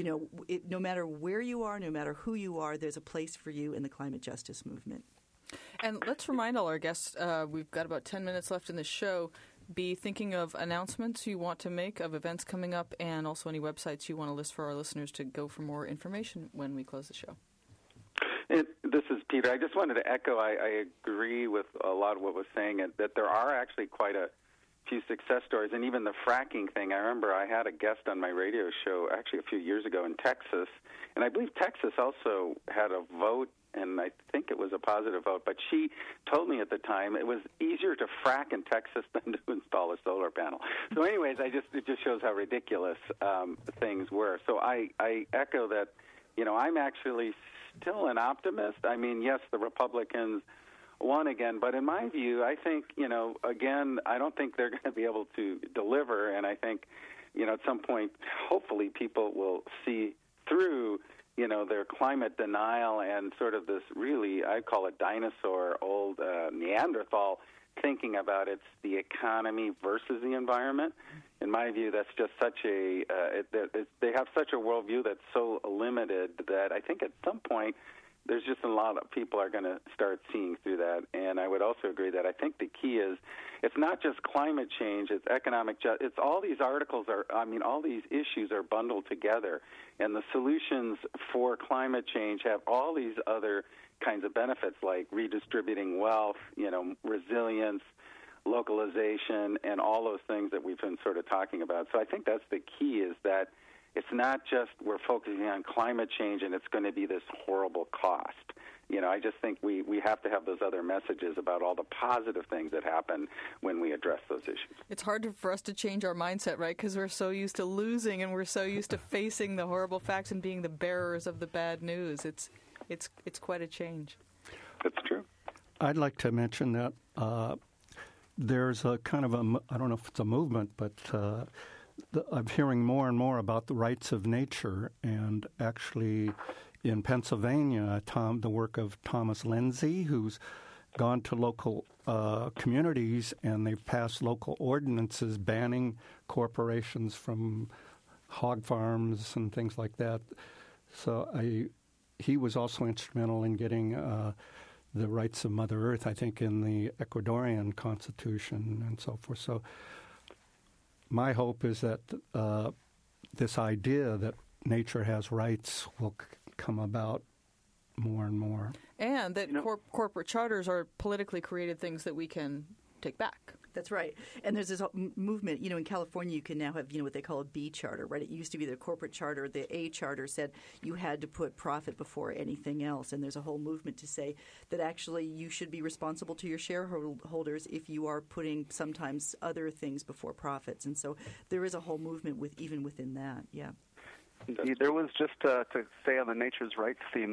No matter where you are, no matter who you are, there's a place for you in the climate justice movement. And let's remind all our guests, we've got about 10 minutes left in the show. Be thinking of announcements you want to make, of events coming up, and also any websites you want to list for our listeners to go for more information when we close the show. This is Peter. I just wanted to echo, I agree with a lot of what was saying, that there are actually quite a few success stories, and even the fracking thing. I remember I had a guest on my radio show actually a few years ago in Texas, and I believe Texas also had a vote, and I think it was a positive vote, but she told me at the time it was easier to frack in Texas than to install a solar panel. So anyways, it just shows how ridiculous things were. So I echo that, I'm actually still an optimist. I mean, yes, the Republicans won again, but in my view, I think, again, I don't think they're going to be able to deliver, and I think, at some point, hopefully people will see through, their climate denial and sort of this really, I call it dinosaur, old Neanderthal thinking about it's the economy versus the environment. In my view, that's just such they have such a worldview that's so limited that I think at some point there's just a lot of people are going to start seeing through that. And I would also agree that I think the key is it's not just climate change, it's economic justice. It's all these all these issues are bundled together. And the solutions for climate change have all these other kinds of benefits like redistributing wealth, resilience, localization, and all those things that we've been sort of talking about. So I think that's the key, is that it's not just we're focusing on climate change and it's going to be this horrible cost. I just think we have to have those other messages about all the positive things that happen when we address those issues. It's hard for us to change our mindset, right? Because we're so used to losing and we're so used to facing the horrible facts and being the bearers of the bad news. It's quite a change. That's true. I'd like to mention that there's a kind of I don't know if it's a movement, but I'm hearing more and more about the rights of nature, and actually in Pennsylvania, the work of Thomas Lindsay, who's gone to local communities, and they've passed local ordinances banning corporations from hog farms and things like that. So he was also instrumental in getting the rights of Mother Earth, I think, in the Ecuadorian Constitution and so forth. So my hope is that this idea that nature has rights will come about more and more. And that corporate charters are politically created things that we can take back. That's right. And there's this movement, in California you can now have, what they call a B charter, right? It used to be the corporate charter. The A charter said you had to put profit before anything else. And there's a whole movement to say that actually you should be responsible to your shareholders if you are putting sometimes other things before profits. And so there is a whole movement even within that, yeah. Indeed. There was, just to say on the nature's rights theme,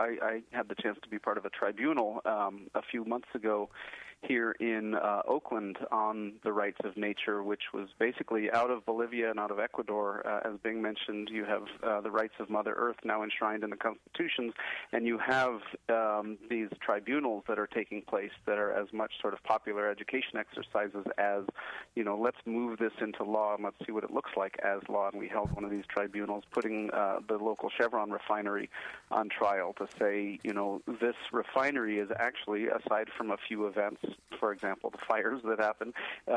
I had the chance to be part of a tribunal a few months ago here in Oakland on the rights of nature, which was basically out of Bolivia and out of Ecuador. As Bing mentioned, you have the rights of Mother Earth now enshrined in the constitutions, and you have these tribunals that are taking place that are as much sort of popular education exercises as, let's move this into law and let's see what it looks like as law. And we held one of these tribunals putting the local Chevron refinery on trial to say, this refinery is actually, aside from a few events, for example, the fires that happened,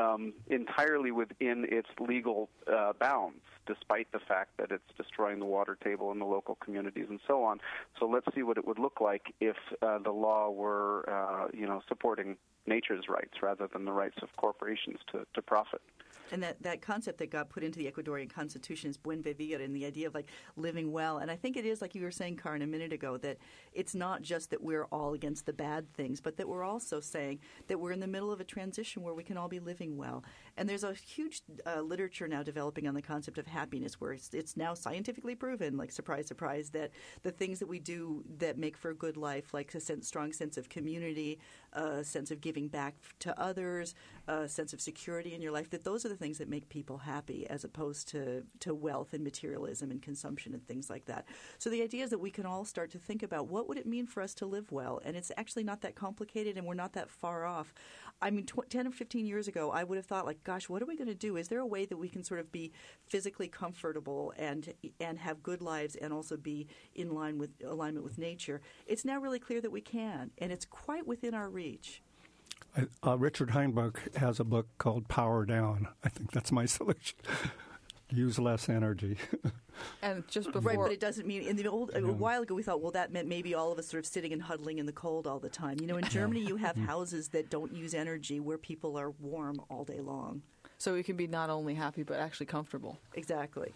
entirely within its legal bounds, despite the fact that it's destroying the water table in the local communities and so on. So let's see what it would look like if the law were, supporting nature's rights rather than the rights of corporations to profit. And that concept that got put into the Ecuadorian Constitution is buen vivir, and the idea of living well. And I think it is, like you were saying, Karin, a minute ago, that it's not just that we're all against the bad things, but that we're also saying that we're in the middle of a transition where we can all be living well. And there's a huge literature now developing on the concept of happiness, where it's now scientifically proven, like surprise, surprise, that the things that we do that make for a good life, like a strong sense of community, a sense of giving back to others, a sense of security in your life, that those are the things that make people happy, as opposed to wealth and materialism and consumption and things like that. So the idea is that we can all start to think about what would it mean for us to live well, and it's actually not that complicated, and we're not that far off. I mean, 10 or 15 years ago, I would have thought, gosh, what are we going to do? Is there a way that we can sort of be physically comfortable and have good lives and also be in alignment with nature? It's now really clear that we can, and it's quite within our reach. Richard Heinbach has a book called Power Down. I think that's my solution. Use less energy. And just before, right, but it doesn't mean a while ago we thought, well, that meant maybe all of us sort of sitting and huddling in the cold all the time. In Germany you have houses that don't use energy where people are warm all day long. So we can be not only happy but actually comfortable. Exactly.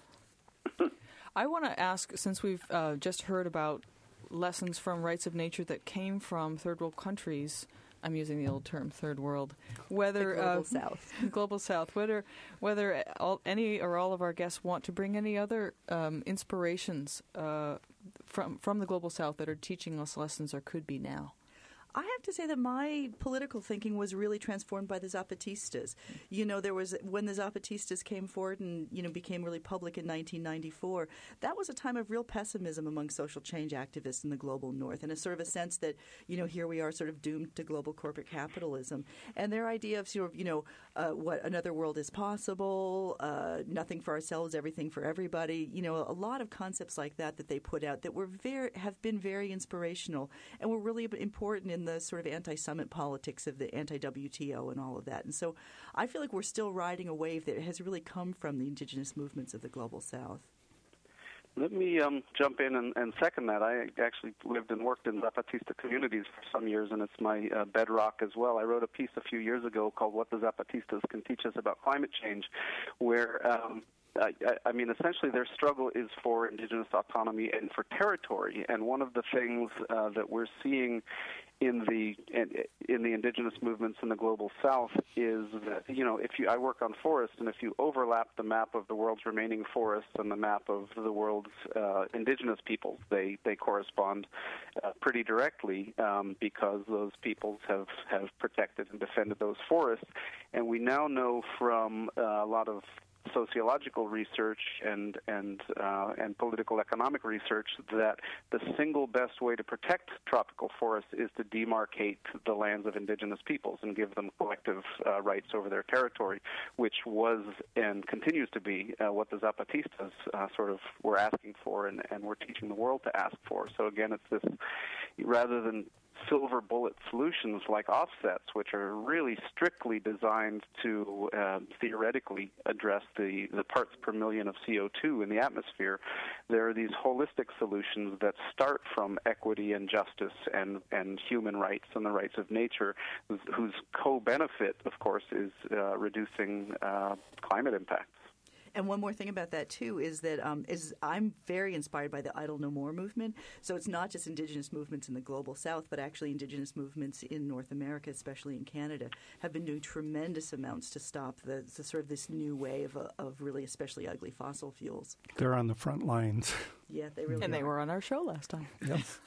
I want to ask, since we've just heard about lessons from rights of nature that came from third world countries. I'm using the old term, third world. Whether the global south, global south. Whether any or all of our guests want to bring any other inspirations from the global south that are teaching us lessons or could be now. I have to say that my political thinking was really transformed by the Zapatistas. There was when the Zapatistas came forward and became really public in 1994. That was a time of real pessimism among social change activists in the global north, and a sort of a sense that here we are, sort of doomed to global corporate capitalism. And their idea of what another world is possible, nothing for ourselves, everything for everybody. A lot of concepts like that they put out that have been very inspirational and were really important in the sort of anti-summit politics of the anti-WTO and all of that. And so I feel like we're still riding a wave that has really come from the indigenous movements of the global south. Let me jump in and second that. I actually lived and worked in Zapatista communities for some years, and it's my bedrock as well. I wrote a piece a few years ago called What the Zapatistas Can Teach Us About Climate Change, where essentially their struggle is for indigenous autonomy and for territory. And one of the things that we're seeing in the indigenous movements in the global south is that, I work on forests, and if you overlap the map of the world's remaining forests and the map of the world's indigenous peoples, they correspond pretty directly because those peoples have protected and defended those forests. And we now know from a lot of sociological research and political economic research that the single best way to protect tropical forests is to demarcate the lands of indigenous peoples and give them collective rights over their territory, which was and continues to be what the Zapatistas sort of were asking for and were teaching the world to ask for. So again, it's this, rather than silver bullet solutions like offsets, which are really strictly designed to theoretically address the parts per million of CO2 in the atmosphere, there are these holistic solutions that start from equity and justice and human rights and the rights of nature, whose co-benefit, of course, is reducing climate impacts. And one more thing about that, too, is that I'm very inspired by the Idle No More movement. So it's not just indigenous movements in the global south, but actually indigenous movements in North America, especially in Canada, have been doing tremendous amounts to stop the sort of this new wave of really especially ugly fossil fuels. They're on the front lines. Yeah, they really are. And they were on our show last time. Yes.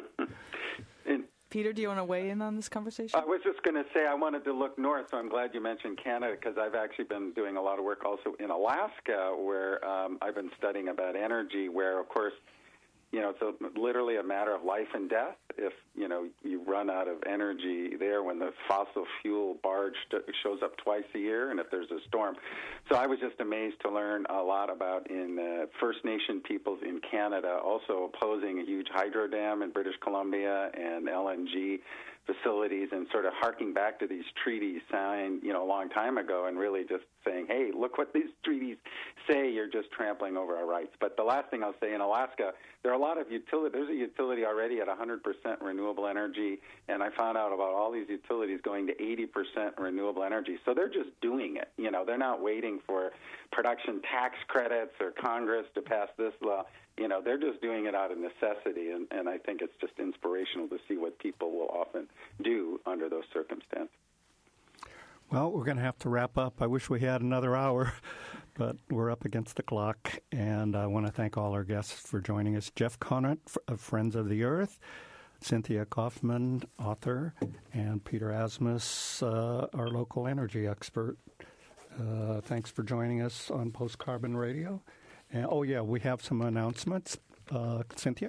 Peter, do you want to weigh in on this conversation? I was just going to say I wanted to look north, so I'm glad you mentioned Canada, because I've actually been doing a lot of work also in Alaska, where I've been studying about energy, where, of course, it's literally a matter of life and death. If, you run out of energy there when the fossil fuel barge shows up twice a year and if there's a storm. So I was just amazed to learn a lot about in First Nation peoples in Canada also opposing a huge hydro dam in British Columbia and LNG facilities, and sort of harking back to these treaties signed, a long time ago, and really just saying, hey, look what these treaties say, you're just trampling over our rights. But the last thing I'll say, in Alaska, there are a lot of utilities. There's a utility already at 100% renewable energy, and I found out about all these utilities going to 80% renewable energy. So they're just doing it. They're not waiting for production tax credits or Congress to pass this law. They're just doing it out of necessity, and I think it's just inspirational to see what people will often do under those circumstances. Well, we're going to have to wrap up. I wish we had another hour, but we're up against the clock, and I want to thank all our guests for joining us. Jeff Conant of Friends of the Earth, Cynthia Kaufman, author, and Peter Asmus, our local energy expert. Thanks for joining us on Post Carbon Radio. And, we have some announcements. Cynthia?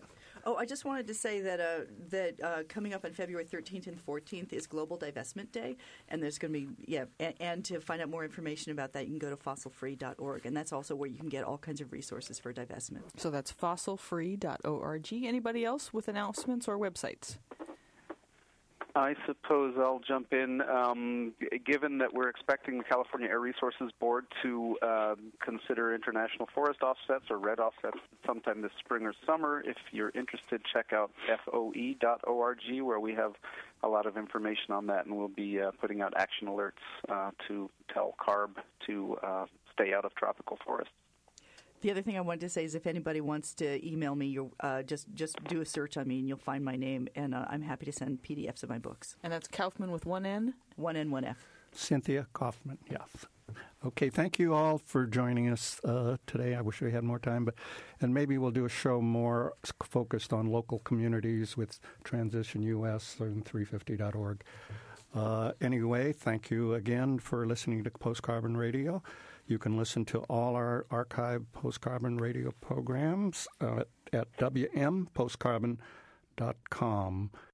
Oh, I just wanted to say that coming up on February 13th and 14th is Global Divestment Day, and there's going to be and to find out more information about that, you can go to fossilfree.org, and that's also where you can get all kinds of resources for divestment. So that's fossilfree.org. Anybody else with announcements or websites? I suppose I'll jump in. Given that we're expecting the California Air Resources Board to consider international forest offsets or red offsets sometime this spring or summer, if you're interested, check out foe.org, where we have a lot of information on that, and we'll be putting out action alerts to tell CARB to stay out of tropical forests. The other thing I wanted to say is if anybody wants to email me, just do a search on me and you'll find my name, and I'm happy to send PDFs of my books. And that's Kaufman with one N? One N, one F. Cynthia Kaufman, yes. Okay, thank you all for joining us today. I wish we had more time, and maybe we'll do a show more focused on local communities with Transition US and 350.org. Anyway, thank you again for listening to Post Carbon Radio. You can listen to all our archived Post Carbon Radio programs at wmpostcarbon.com.